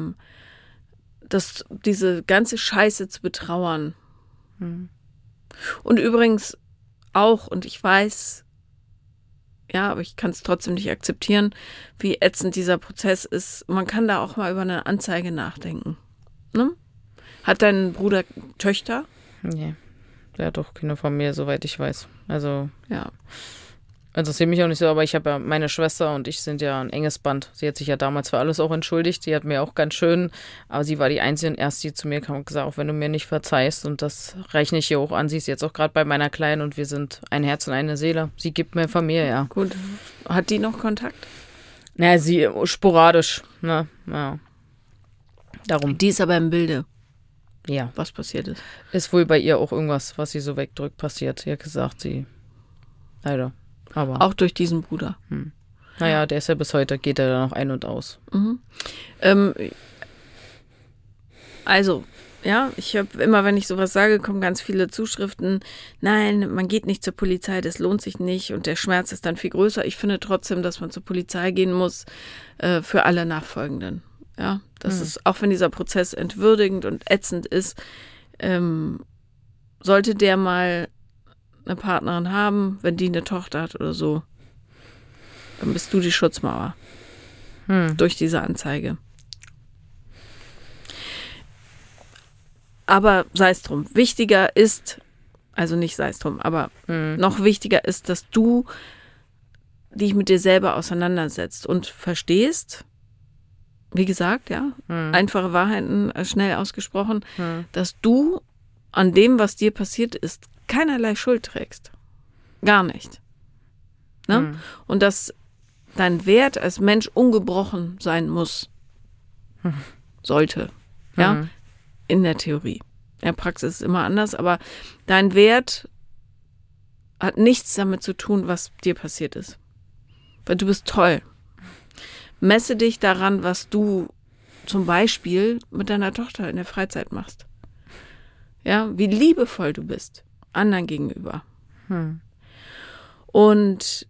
dass diese ganze Scheiße zu betrauern. Und übrigens auch, und ich weiß, ja, aber ich kann es trotzdem nicht akzeptieren, wie ätzend dieser Prozess ist. Man kann da auch mal über eine Anzeige nachdenken. Ne? Hat dein Bruder Töchter? Nee, der hat doch Kinder von mir, soweit ich weiß. Also, ja. Interessiert mich auch nicht so, aber ich habe ja, meine Schwester und ich sind ja ein enges Band. Sie hat sich ja damals für alles auch entschuldigt. Sie hat mir auch ganz schön, aber sie war die Einzige und erst, die zu mir kam und gesagt, auch wenn du mir nicht verzeihst, und das rechne ich ihr auch an. Sie ist jetzt auch gerade bei meiner Kleinen und wir sind ein Herz und eine Seele. Sie gibt mir von mir, ja. Gut. Hat die noch Kontakt? Naja, sie sporadisch, ne, ja. Darum. Die ist aber im Bilde. Ja. Was passiert ist. Ist wohl bei ihr auch irgendwas, was sie so wegdrückt, passiert. Sie hat gesagt, leider. Aber auch durch diesen Bruder. Naja, der ist ja bis heute, geht er da noch ein und aus. Also, ja, ich habe immer, wenn ich sowas sage, kommen ganz viele Zuschriften. Nein, man geht nicht zur Polizei, das lohnt sich nicht und der Schmerz ist dann viel größer. Ich finde trotzdem, dass man zur Polizei gehen muss für alle Nachfolgenden. Ja, das ist, auch wenn dieser Prozess entwürdigend und ätzend ist, sollte der mal eine Partnerin haben, wenn die eine Tochter hat oder so, dann bist du die Schutzmauer durch diese Anzeige. Aber sei es drum. Wichtiger ist, also nicht sei es drum, aber noch wichtiger ist, dass du dich mit dir selber auseinandersetzt und verstehst, wie gesagt, ja, einfache Wahrheiten schnell ausgesprochen, dass du an dem, was dir passiert ist, keinerlei Schuld trägst. Gar nicht. Ne? Und dass dein Wert als Mensch ungebrochen sein muss. Sollte. Ja? In der Theorie. In der Praxis ist es immer anders, aber dein Wert hat nichts damit zu tun, was dir passiert ist. Weil du bist toll. Messe dich daran, was du zum Beispiel mit deiner Tochter in der Freizeit machst. Ja, wie liebevoll du bist anderen gegenüber. Und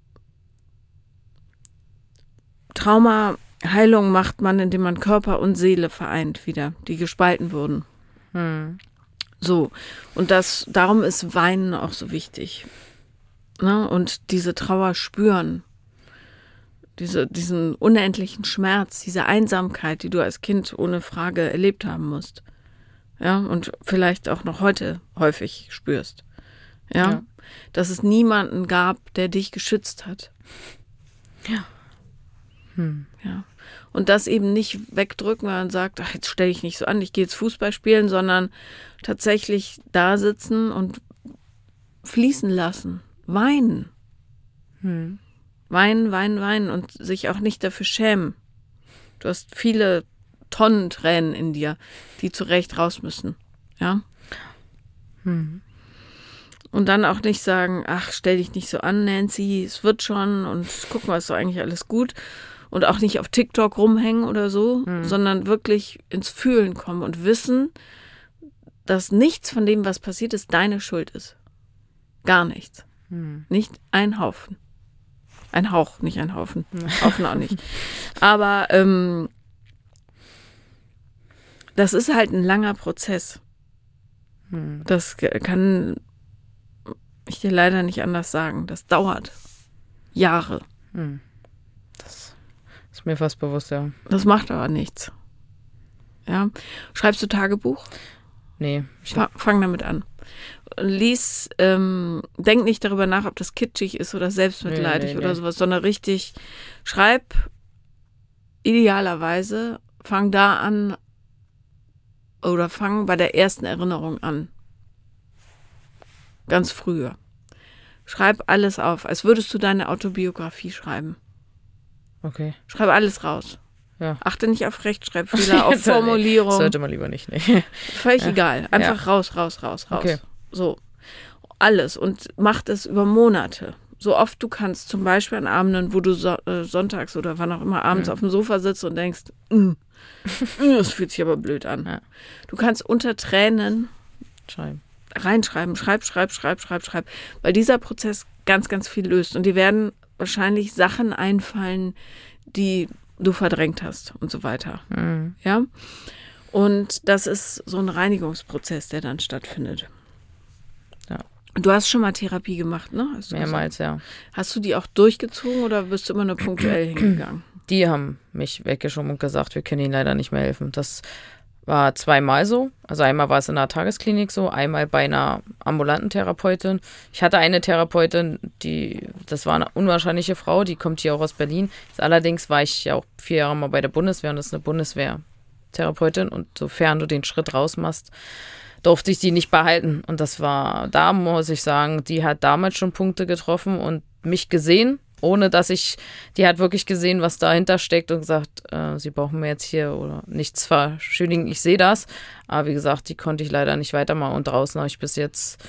Traumaheilung macht man, indem man Körper und Seele vereint wieder, die gespalten wurden. So, und darum ist Weinen auch so wichtig. Ne? Und diese Trauer spüren, diesen unendlichen Schmerz, diese Einsamkeit, die du als Kind ohne Frage erlebt haben musst. Ja, und vielleicht auch noch heute häufig spürst. Ja, dass es niemanden gab, der dich geschützt hat. Ja. Ja. Und das eben nicht wegdrücken, weil man sagt, ach, jetzt stelle ich nicht so an, ich gehe jetzt Fußball spielen, sondern tatsächlich da sitzen und fließen lassen. Weinen. Weinen und sich auch nicht dafür schämen. Du hast viele Tonnen Tränen in dir, die zu Recht raus müssen. Ja. Und dann auch nicht sagen, ach, stell dich nicht so an, Nancy, es wird schon und guck mal, ist doch eigentlich alles gut. und auch nicht auf TikTok rumhängen oder so, sondern wirklich ins Fühlen kommen und wissen, dass nichts von dem, was passiert ist, deine Schuld ist. Gar nichts. Nicht ein Haufen. Ein Hauch, nicht ein Haufen. Haufen auch nicht. Aber das ist halt ein langer Prozess. Das kann ich dir leider nicht anders sagen. Das dauert Jahre. Das ist mir fast bewusst, ja. Das macht aber nichts. Ja. Schreibst du Tagebuch? Nee. Fang damit an. Denk nicht darüber nach, ob das kitschig ist oder selbstmitleidig oder sowas, sondern richtig schreib idealerweise, fang da an oder fang bei der ersten Erinnerung an. Ganz früher. Schreib alles auf, als würdest du deine Autobiografie schreiben. Okay. Schreib alles raus. Ja. Achte nicht auf Rechtschreibfehler, auf Formulierung. Sollte man lieber nicht. Nee. Völlig egal. Einfach raus. Okay. So. Alles. Und mach das über Monate. So oft du kannst. Zum Beispiel an Abenden, wo du sonntags oder wann auch immer abends auf dem Sofa sitzt und denkst, das fühlt sich aber blöd an. Ja. Du kannst unter Tränen reinschreiben. Schreib. Weil dieser Prozess ganz, ganz viel löst. Und dir werden wahrscheinlich Sachen einfallen, die du verdrängt hast und so weiter. Ja? Und das ist so ein Reinigungsprozess, der dann stattfindet. Ja. Du hast schon mal Therapie gemacht, ne? Mehrmals, ja. Hast du die auch durchgezogen oder bist du immer nur punktuell hingegangen? Die haben mich weggeschoben und gesagt, wir können ihnen leider nicht mehr helfen. Das war zweimal so. Also einmal war es in einer Tagesklinik so, einmal bei einer ambulanten Therapeutin. Ich hatte eine Therapeutin, das war eine unwahrscheinliche Frau, die kommt hier auch aus Berlin. Allerdings war ich ja auch 4 Jahre mal bei der Bundeswehr und das ist eine Bundeswehrtherapeutin. Und sofern du den Schritt raus machst, durfte ich die nicht behalten. Und da muss ich sagen, die hat damals schon Punkte getroffen und mich gesehen, ohne dass die hat wirklich gesehen, was dahinter steckt und gesagt, sie brauchen mir jetzt hier oder nichts verschönigen, ich sehe das. Aber wie gesagt, die konnte ich leider nicht weitermachen und draußen habe ich bis jetzt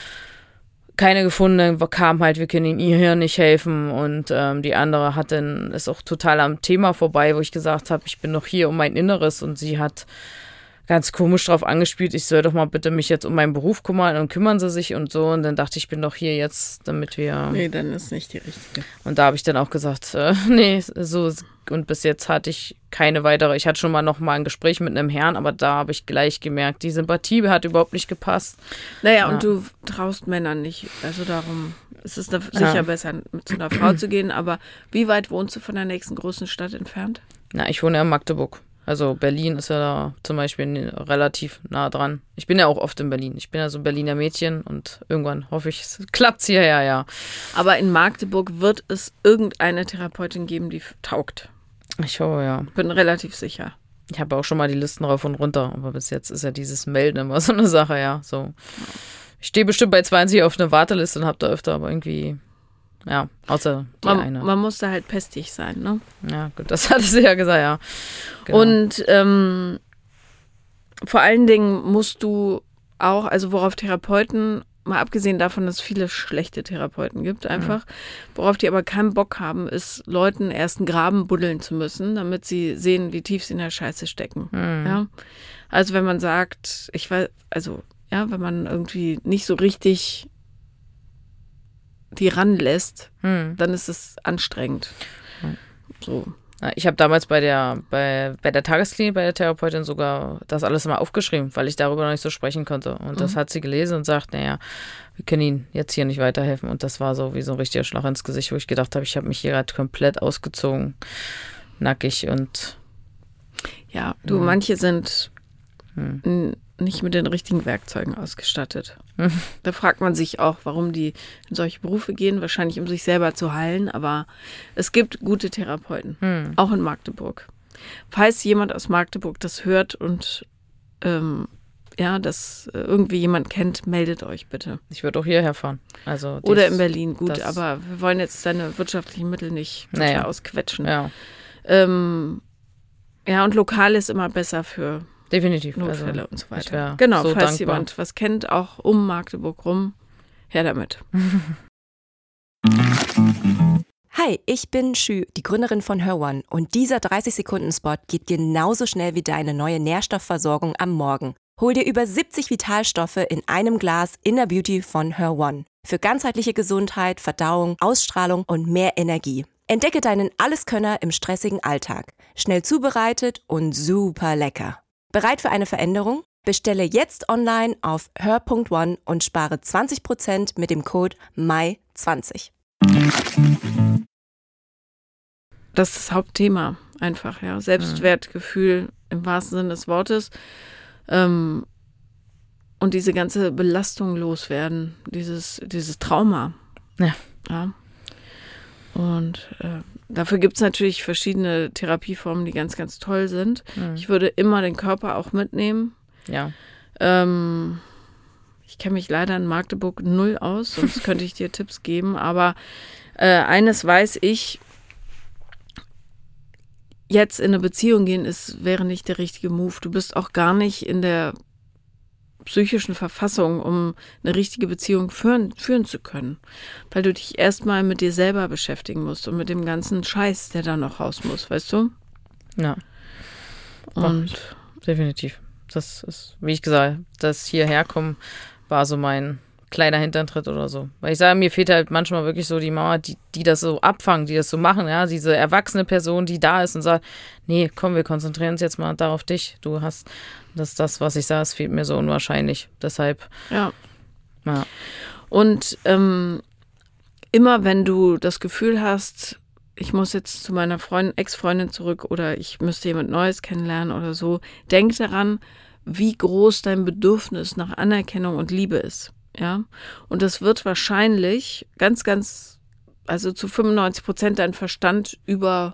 keine gefunden, kam halt, wir können ihnen hier nicht helfen und die andere ist auch total am Thema vorbei, wo ich gesagt habe, ich bin doch hier um mein Inneres und sie hat ganz komisch drauf angespielt, ich soll doch mal bitte mich jetzt um meinen Beruf kümmern und kümmern sie sich und so. Und dann dachte ich, bin doch hier jetzt, damit wir... Nee, dann ist nicht die richtige. Und da habe ich dann auch gesagt, nee, so. Und bis jetzt hatte ich keine weitere. Ich hatte schon mal noch mal ein Gespräch mit einem Herrn, aber da habe ich gleich gemerkt, die Sympathie hat überhaupt nicht gepasst. Naja, und du traust Männern nicht. Also darum ist es sicher besser, zu einer Frau zu gehen. Aber wie weit wohnst du von der nächsten großen Stadt entfernt? Na, ich wohne ja in Magdeburg. Also Berlin ist ja da zum Beispiel relativ nah dran. Ich bin ja auch oft in Berlin. Ich bin ja so ein Berliner Mädchen und irgendwann hoffe ich, es klappt hierher, ja. Aber in Magdeburg wird es irgendeine Therapeutin geben, die taugt. Ich hoffe, ja. Bin relativ sicher. Ich habe auch schon mal die Listen rauf und runter, aber bis jetzt ist ja dieses Melden immer so eine Sache, ja. So. Ich stehe bestimmt bei 20 auf einer Warteliste und habe da öfter, aber irgendwie... Ja, außer die eine. Man muss da halt pestig sein, ne? Ja, gut, das hatte sie ja gesagt, ja. Genau. Und vor allen Dingen musst du auch, also worauf Therapeuten, mal abgesehen davon, dass es viele schlechte Therapeuten gibt einfach, worauf die aber keinen Bock haben, ist, Leuten erst einen Graben buddeln zu müssen, damit sie sehen, wie tief sie in der Scheiße stecken. Ja? Also wenn man sagt, wenn man irgendwie nicht so richtig die ranlässt, dann ist es anstrengend. So. Ich habe damals bei der Tagesklinik, bei der Therapeutin sogar das alles mal aufgeschrieben, weil ich darüber noch nicht so sprechen konnte. Und das hat sie gelesen und sagt, naja, wir können Ihnen jetzt hier nicht weiterhelfen. Und das war so wie so ein richtiger Schlag ins Gesicht, wo ich gedacht habe, ich habe mich hier gerade komplett ausgezogen, nackig und... Ja, manche sind nicht mit den richtigen Werkzeugen ausgestattet. Da fragt man sich auch, warum die in solche Berufe gehen, wahrscheinlich um sich selber zu heilen, aber es gibt gute Therapeuten, auch in Magdeburg. Falls jemand aus Magdeburg das hört und das irgendwie jemand kennt, meldet euch bitte. Ich würde auch hierher fahren. Oder in Berlin, gut, aber wir wollen jetzt deine wirtschaftlichen Mittel nicht ausquetschen. Ja. Und lokal ist immer besser für definitiv Notfälle und so weiter. Genau, so falls dankbar. Jemand was kennt, auch um Magdeburg rum, her damit. Hi, ich bin Xu, die Gründerin von HerOne und dieser 30-Sekunden-Spot geht genauso schnell wie deine neue Nährstoffversorgung am Morgen. Hol dir über 70 Vitalstoffe in einem Glas Inner Beauty von HerOne. Für ganzheitliche Gesundheit, Verdauung, Ausstrahlung und mehr Energie. Entdecke deinen Alleskönner im stressigen Alltag. Schnell zubereitet und super lecker. Bereit für eine Veränderung? Bestelle jetzt online auf her.one und spare 20% mit dem Code MAI20. Das ist das Hauptthema einfach, ja. Selbstwertgefühl im wahrsten Sinne des Wortes. Und diese ganze Belastung loswerden, dieses Trauma. Ja. Und dafür gibt es natürlich verschiedene Therapieformen, die ganz, ganz toll sind. Ich würde immer den Körper auch mitnehmen. Ja. Ich kenne mich leider in Magdeburg null aus, sonst könnte ich dir Tipps geben. Aber eines weiß ich, jetzt in eine Beziehung gehen wäre nicht der richtige Move. Du bist auch gar nicht in der psychischen Verfassung, um eine richtige Beziehung führen zu können. Weil du dich erstmal mit dir selber beschäftigen musst und mit dem ganzen Scheiß, der da noch raus muss, weißt du? Ja. Und definitiv. Das ist, wie ich gesagt habe, das Hierherkommen war so mein kleiner Hinterntritt oder so. Weil ich sage, mir fehlt halt manchmal wirklich so die Mama, die das so abfangen, die das so machen, ja, diese erwachsene Person, die da ist und sagt, nee, komm, wir konzentrieren uns jetzt mal da auf dich. Du hast das, was ich sage, es fehlt mir so unwahrscheinlich. Deshalb. ja. Ja. Und immer wenn du das Gefühl hast, ich muss jetzt zu meiner Ex-Freundin zurück oder ich müsste jemand Neues kennenlernen oder so, denk daran, wie groß dein Bedürfnis nach Anerkennung und Liebe ist. Ja, und das wird wahrscheinlich also zu 95% deinen Verstand überbieten.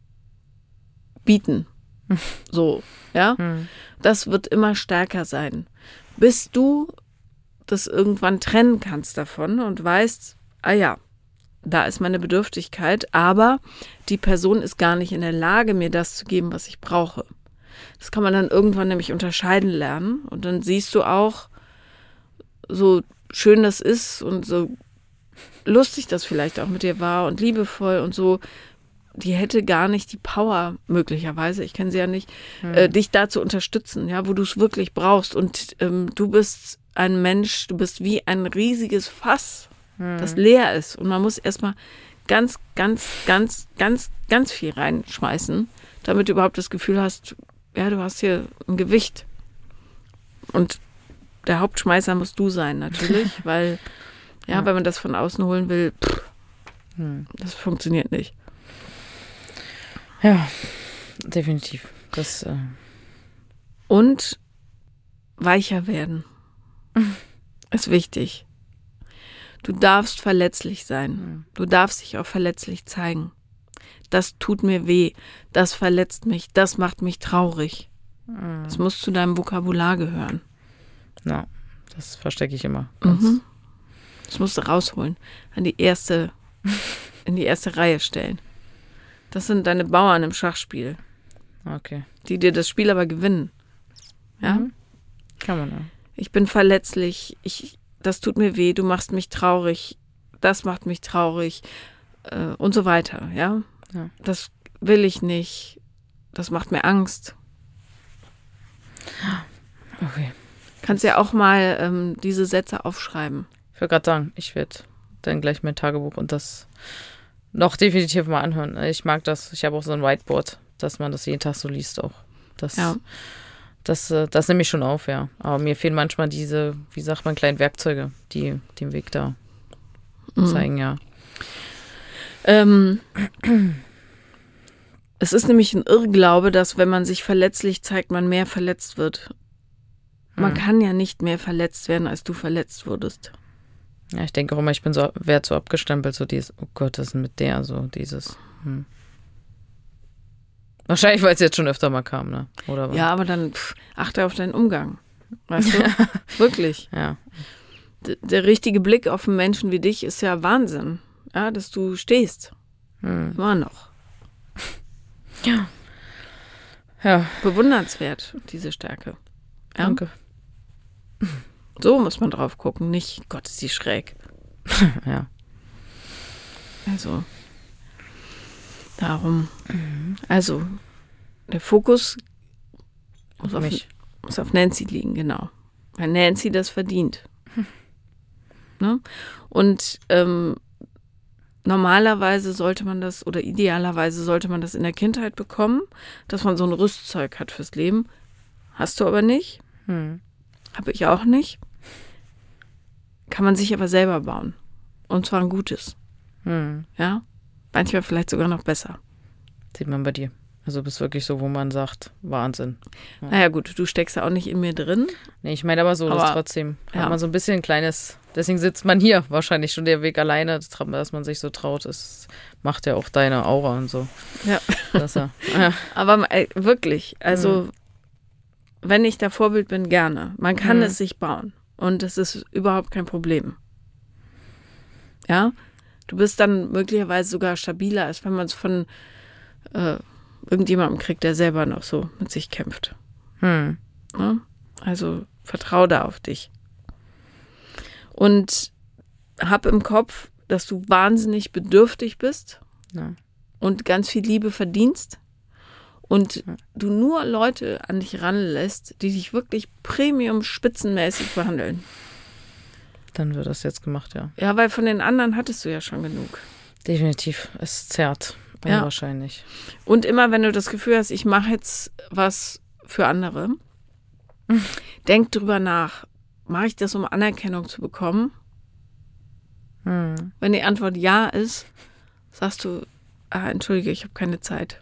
So, ja. Das wird immer stärker sein, bis du das irgendwann trennen kannst davon und weißt, ah ja, da ist meine Bedürftigkeit, aber die Person ist gar nicht in der Lage, mir das zu geben, was ich brauche. Das kann man dann irgendwann nämlich unterscheiden lernen und dann siehst du auch, so schön das ist und so lustig das vielleicht auch mit dir war und liebevoll und so, die hätte gar nicht die Power möglicherweise, ich kenne sie ja nicht, dich da zu unterstützen, ja, wo du es wirklich brauchst und du bist ein Mensch, du bist wie ein riesiges Fass, das leer ist und man muss erstmal ganz, ganz, ganz, ganz, ganz viel reinschmeißen, damit du überhaupt das Gefühl hast, ja, du hast hier ein Gewicht und der Hauptschmeißer musst du sein, natürlich, weil, wenn man das von außen holen will, das funktioniert nicht. Ja, definitiv. Das, Und weicher werden ist wichtig. Du darfst verletzlich sein. Du darfst dich auch verletzlich zeigen. Das tut mir weh, das verletzt mich, das macht mich traurig. Das muss zu deinem Vokabular gehören. Na, das verstecke ich immer. Das musst du rausholen, in die erste Reihe stellen. Das sind deine Bauern im Schachspiel. Okay. Die dir das Spiel aber gewinnen. Ja? Kann man ja. Ich bin verletzlich, das tut mir weh, du machst mich traurig, das macht mich traurig und so weiter. Ja? Das will ich nicht, das macht mir Angst. Okay. Kannst ja auch mal diese Sätze aufschreiben. Ich würde gerade sagen, ich werde dann gleich mein Tagebuch und das noch definitiv mal anhören. Ich mag das. Ich habe auch so ein Whiteboard, dass man das jeden Tag so liest auch. Das nehme ich schon auf, ja. Aber mir fehlen manchmal diese, wie sagt man, kleinen Werkzeuge, die den Weg da zeigen, ja. Es ist nämlich ein Irrglaube, dass wenn man sich verletzlich zeigt, man mehr verletzt wird. Man kann ja nicht mehr verletzt werden, als du verletzt wurdest. Ja, ich denke auch immer, werde so abgestempelt, so dieses, oh Gott, was ist denn mit der, so dieses. Wahrscheinlich, weil es jetzt schon öfter mal kam, ne? Oder was? Ja, aber dann achte auf deinen Umgang. Weißt du? Wirklich. Ja. Der richtige Blick auf einen Menschen wie dich ist ja Wahnsinn. Ja, dass du stehst. Immer noch. Ja. Ja. Bewundernswert, diese Stärke. Ja? Danke. So muss man drauf gucken, nicht, Gott, ist sie schräg. Ja. Also, Darum. Also, der Fokus muss auf Nancy liegen, genau. Weil Nancy das verdient. Ne? Und normalerweise sollte man das oder idealerweise sollte man das in der Kindheit bekommen, dass man so ein Rüstzeug hat fürs Leben. Hast du aber nicht. Habe ich auch nicht. Kann man sich aber selber bauen. Und zwar ein gutes. Ja? Manchmal vielleicht sogar noch besser. Sieht man bei dir. Also du bist wirklich so, wo man sagt, Wahnsinn. Ja. Naja gut, du steckst ja auch nicht in mir drin. Nee, ich meine aber so, dass trotzdem hat man so ein bisschen ein kleines, deswegen sitzt man hier wahrscheinlich schon der Weg alleine, dass man sich so traut. Das macht ja auch deine Aura und so. Ja. Ja. Aber wirklich, also wenn ich da Vorbild bin, gerne. Man kann es sich bauen und es ist überhaupt kein Problem. Ja, du bist dann möglicherweise sogar stabiler, als wenn man es von irgendjemandem kriegt, der selber noch so mit sich kämpft. Ja? Also vertrau da auf dich. Und hab im Kopf, dass du wahnsinnig bedürftig bist und ganz viel Liebe verdienst und du nur Leute an dich ranlässt, die dich wirklich Premium-spitzenmäßig behandeln. Dann wird das jetzt gemacht, ja. Ja, weil von den anderen hattest du ja schon genug. Definitiv. Es zerrt. Ja. Wahrscheinlich. Und immer, wenn du das Gefühl hast, ich mache jetzt was für andere, denk drüber nach. Mache ich das, um Anerkennung zu bekommen? Wenn die Antwort ja ist, sagst du, entschuldige, ich habe keine Zeit.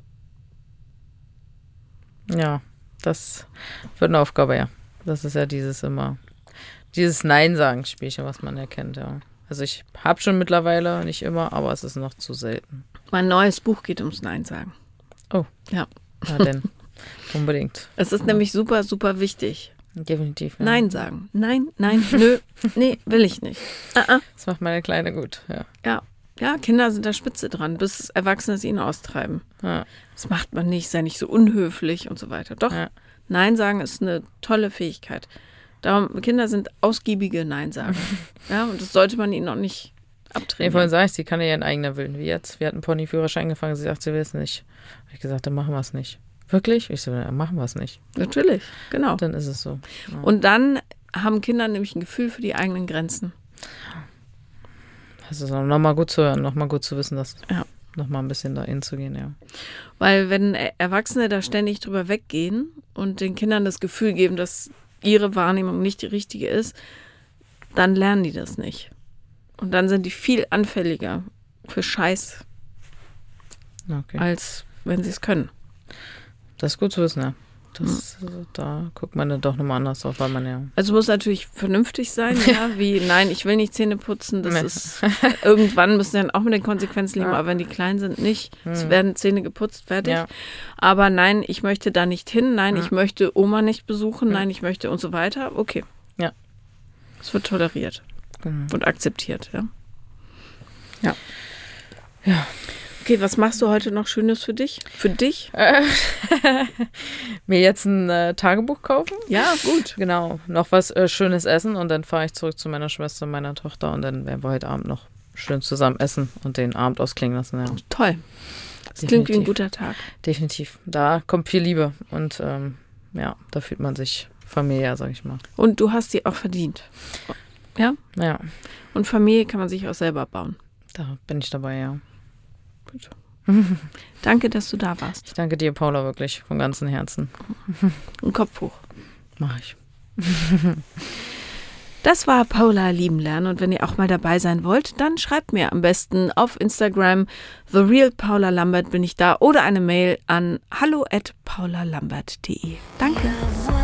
Ja, das wird eine Aufgabe, ja. Das ist ja dieses Nein-Sagen-Spielchen, was man erkennt, ja. Also ich habe schon mittlerweile, nicht immer, aber es ist noch zu selten. Mein neues Buch geht ums Nein sagen. Oh. Ja. Na denn, unbedingt. Es ist nämlich super, super wichtig. Definitiv. Ja. Nein sagen. Nein, nö, nee, will ich nicht. Das macht meine Kleine gut, ja. Ja, Kinder sind da spitze dran, bis Erwachsene es ihnen austreiben. Ja. Das macht man nicht, sei nicht so unhöflich und so weiter. Doch, Nein sagen ist eine tolle Fähigkeit. Darum, Kinder sind ausgiebige Nein-Sager. Ja, und das sollte man ihnen auch nicht abtrainieren. Nee, vorhin sag ich, sie kann ja ihren eigenen Willen. Wie jetzt, wir hatten Ponyführerschein gefangen, sie sagt, sie will es nicht. Habe ich gesagt, dann machen wir es nicht. Wirklich? Ich so, dann machen wir es nicht. Natürlich, genau. Dann ist es so. Ja. Und dann haben Kinder nämlich ein Gefühl für die eigenen Grenzen. Das ist nochmal gut zu hören, nochmal gut zu wissen, dass nochmal ein bisschen da hinzugehen, ja. Weil wenn Erwachsene da ständig drüber weggehen und den Kindern das Gefühl geben, dass ihre Wahrnehmung nicht die richtige ist, dann lernen die das nicht. Und dann sind die viel anfälliger für Scheiß, als wenn sie es können. Das ist gut zu wissen, ja. Da guckt man dann doch nochmal anders drauf, weil man ja... Also muss natürlich vernünftig sein, ja, wie, nein, ich will nicht Zähne putzen, das ist, irgendwann müssen dann auch mit den Konsequenzen leben, aber wenn die klein sind, nicht. Es werden Zähne geputzt, fertig. Ja. Aber nein, ich möchte da nicht hin, nein, ich möchte Oma nicht besuchen, nein, ich möchte und so weiter, okay. Ja. Es wird toleriert und akzeptiert, ja. Ja. Ja. Okay, was machst du heute noch Schönes für dich? Für dich? Mir jetzt ein Tagebuch kaufen. Ja, gut. Genau, noch was Schönes essen und dann fahre ich zurück zu meiner Schwester und meiner Tochter und dann werden wir heute Abend noch schön zusammen essen und den Abend ausklingen lassen. Ja. Toll. Das klingt wie ein guter Tag. Definitiv. Da kommt viel Liebe und da fühlt man sich familiär, sag ich mal. Und du hast sie auch verdient. Ja? Ja. Und Familie kann man sich auch selber bauen. Da bin ich dabei, ja. Gut. Danke, dass du da warst. Ich danke dir, Paula, wirklich von ganzem Herzen. Ein Kopf hoch. Mach ich. Das war Paula lieben lernen und wenn ihr auch mal dabei sein wollt, dann schreibt mir am besten auf Instagram TheRealPaulaLambert bin ich da oder eine Mail an hallo@paulalambert.de. Danke.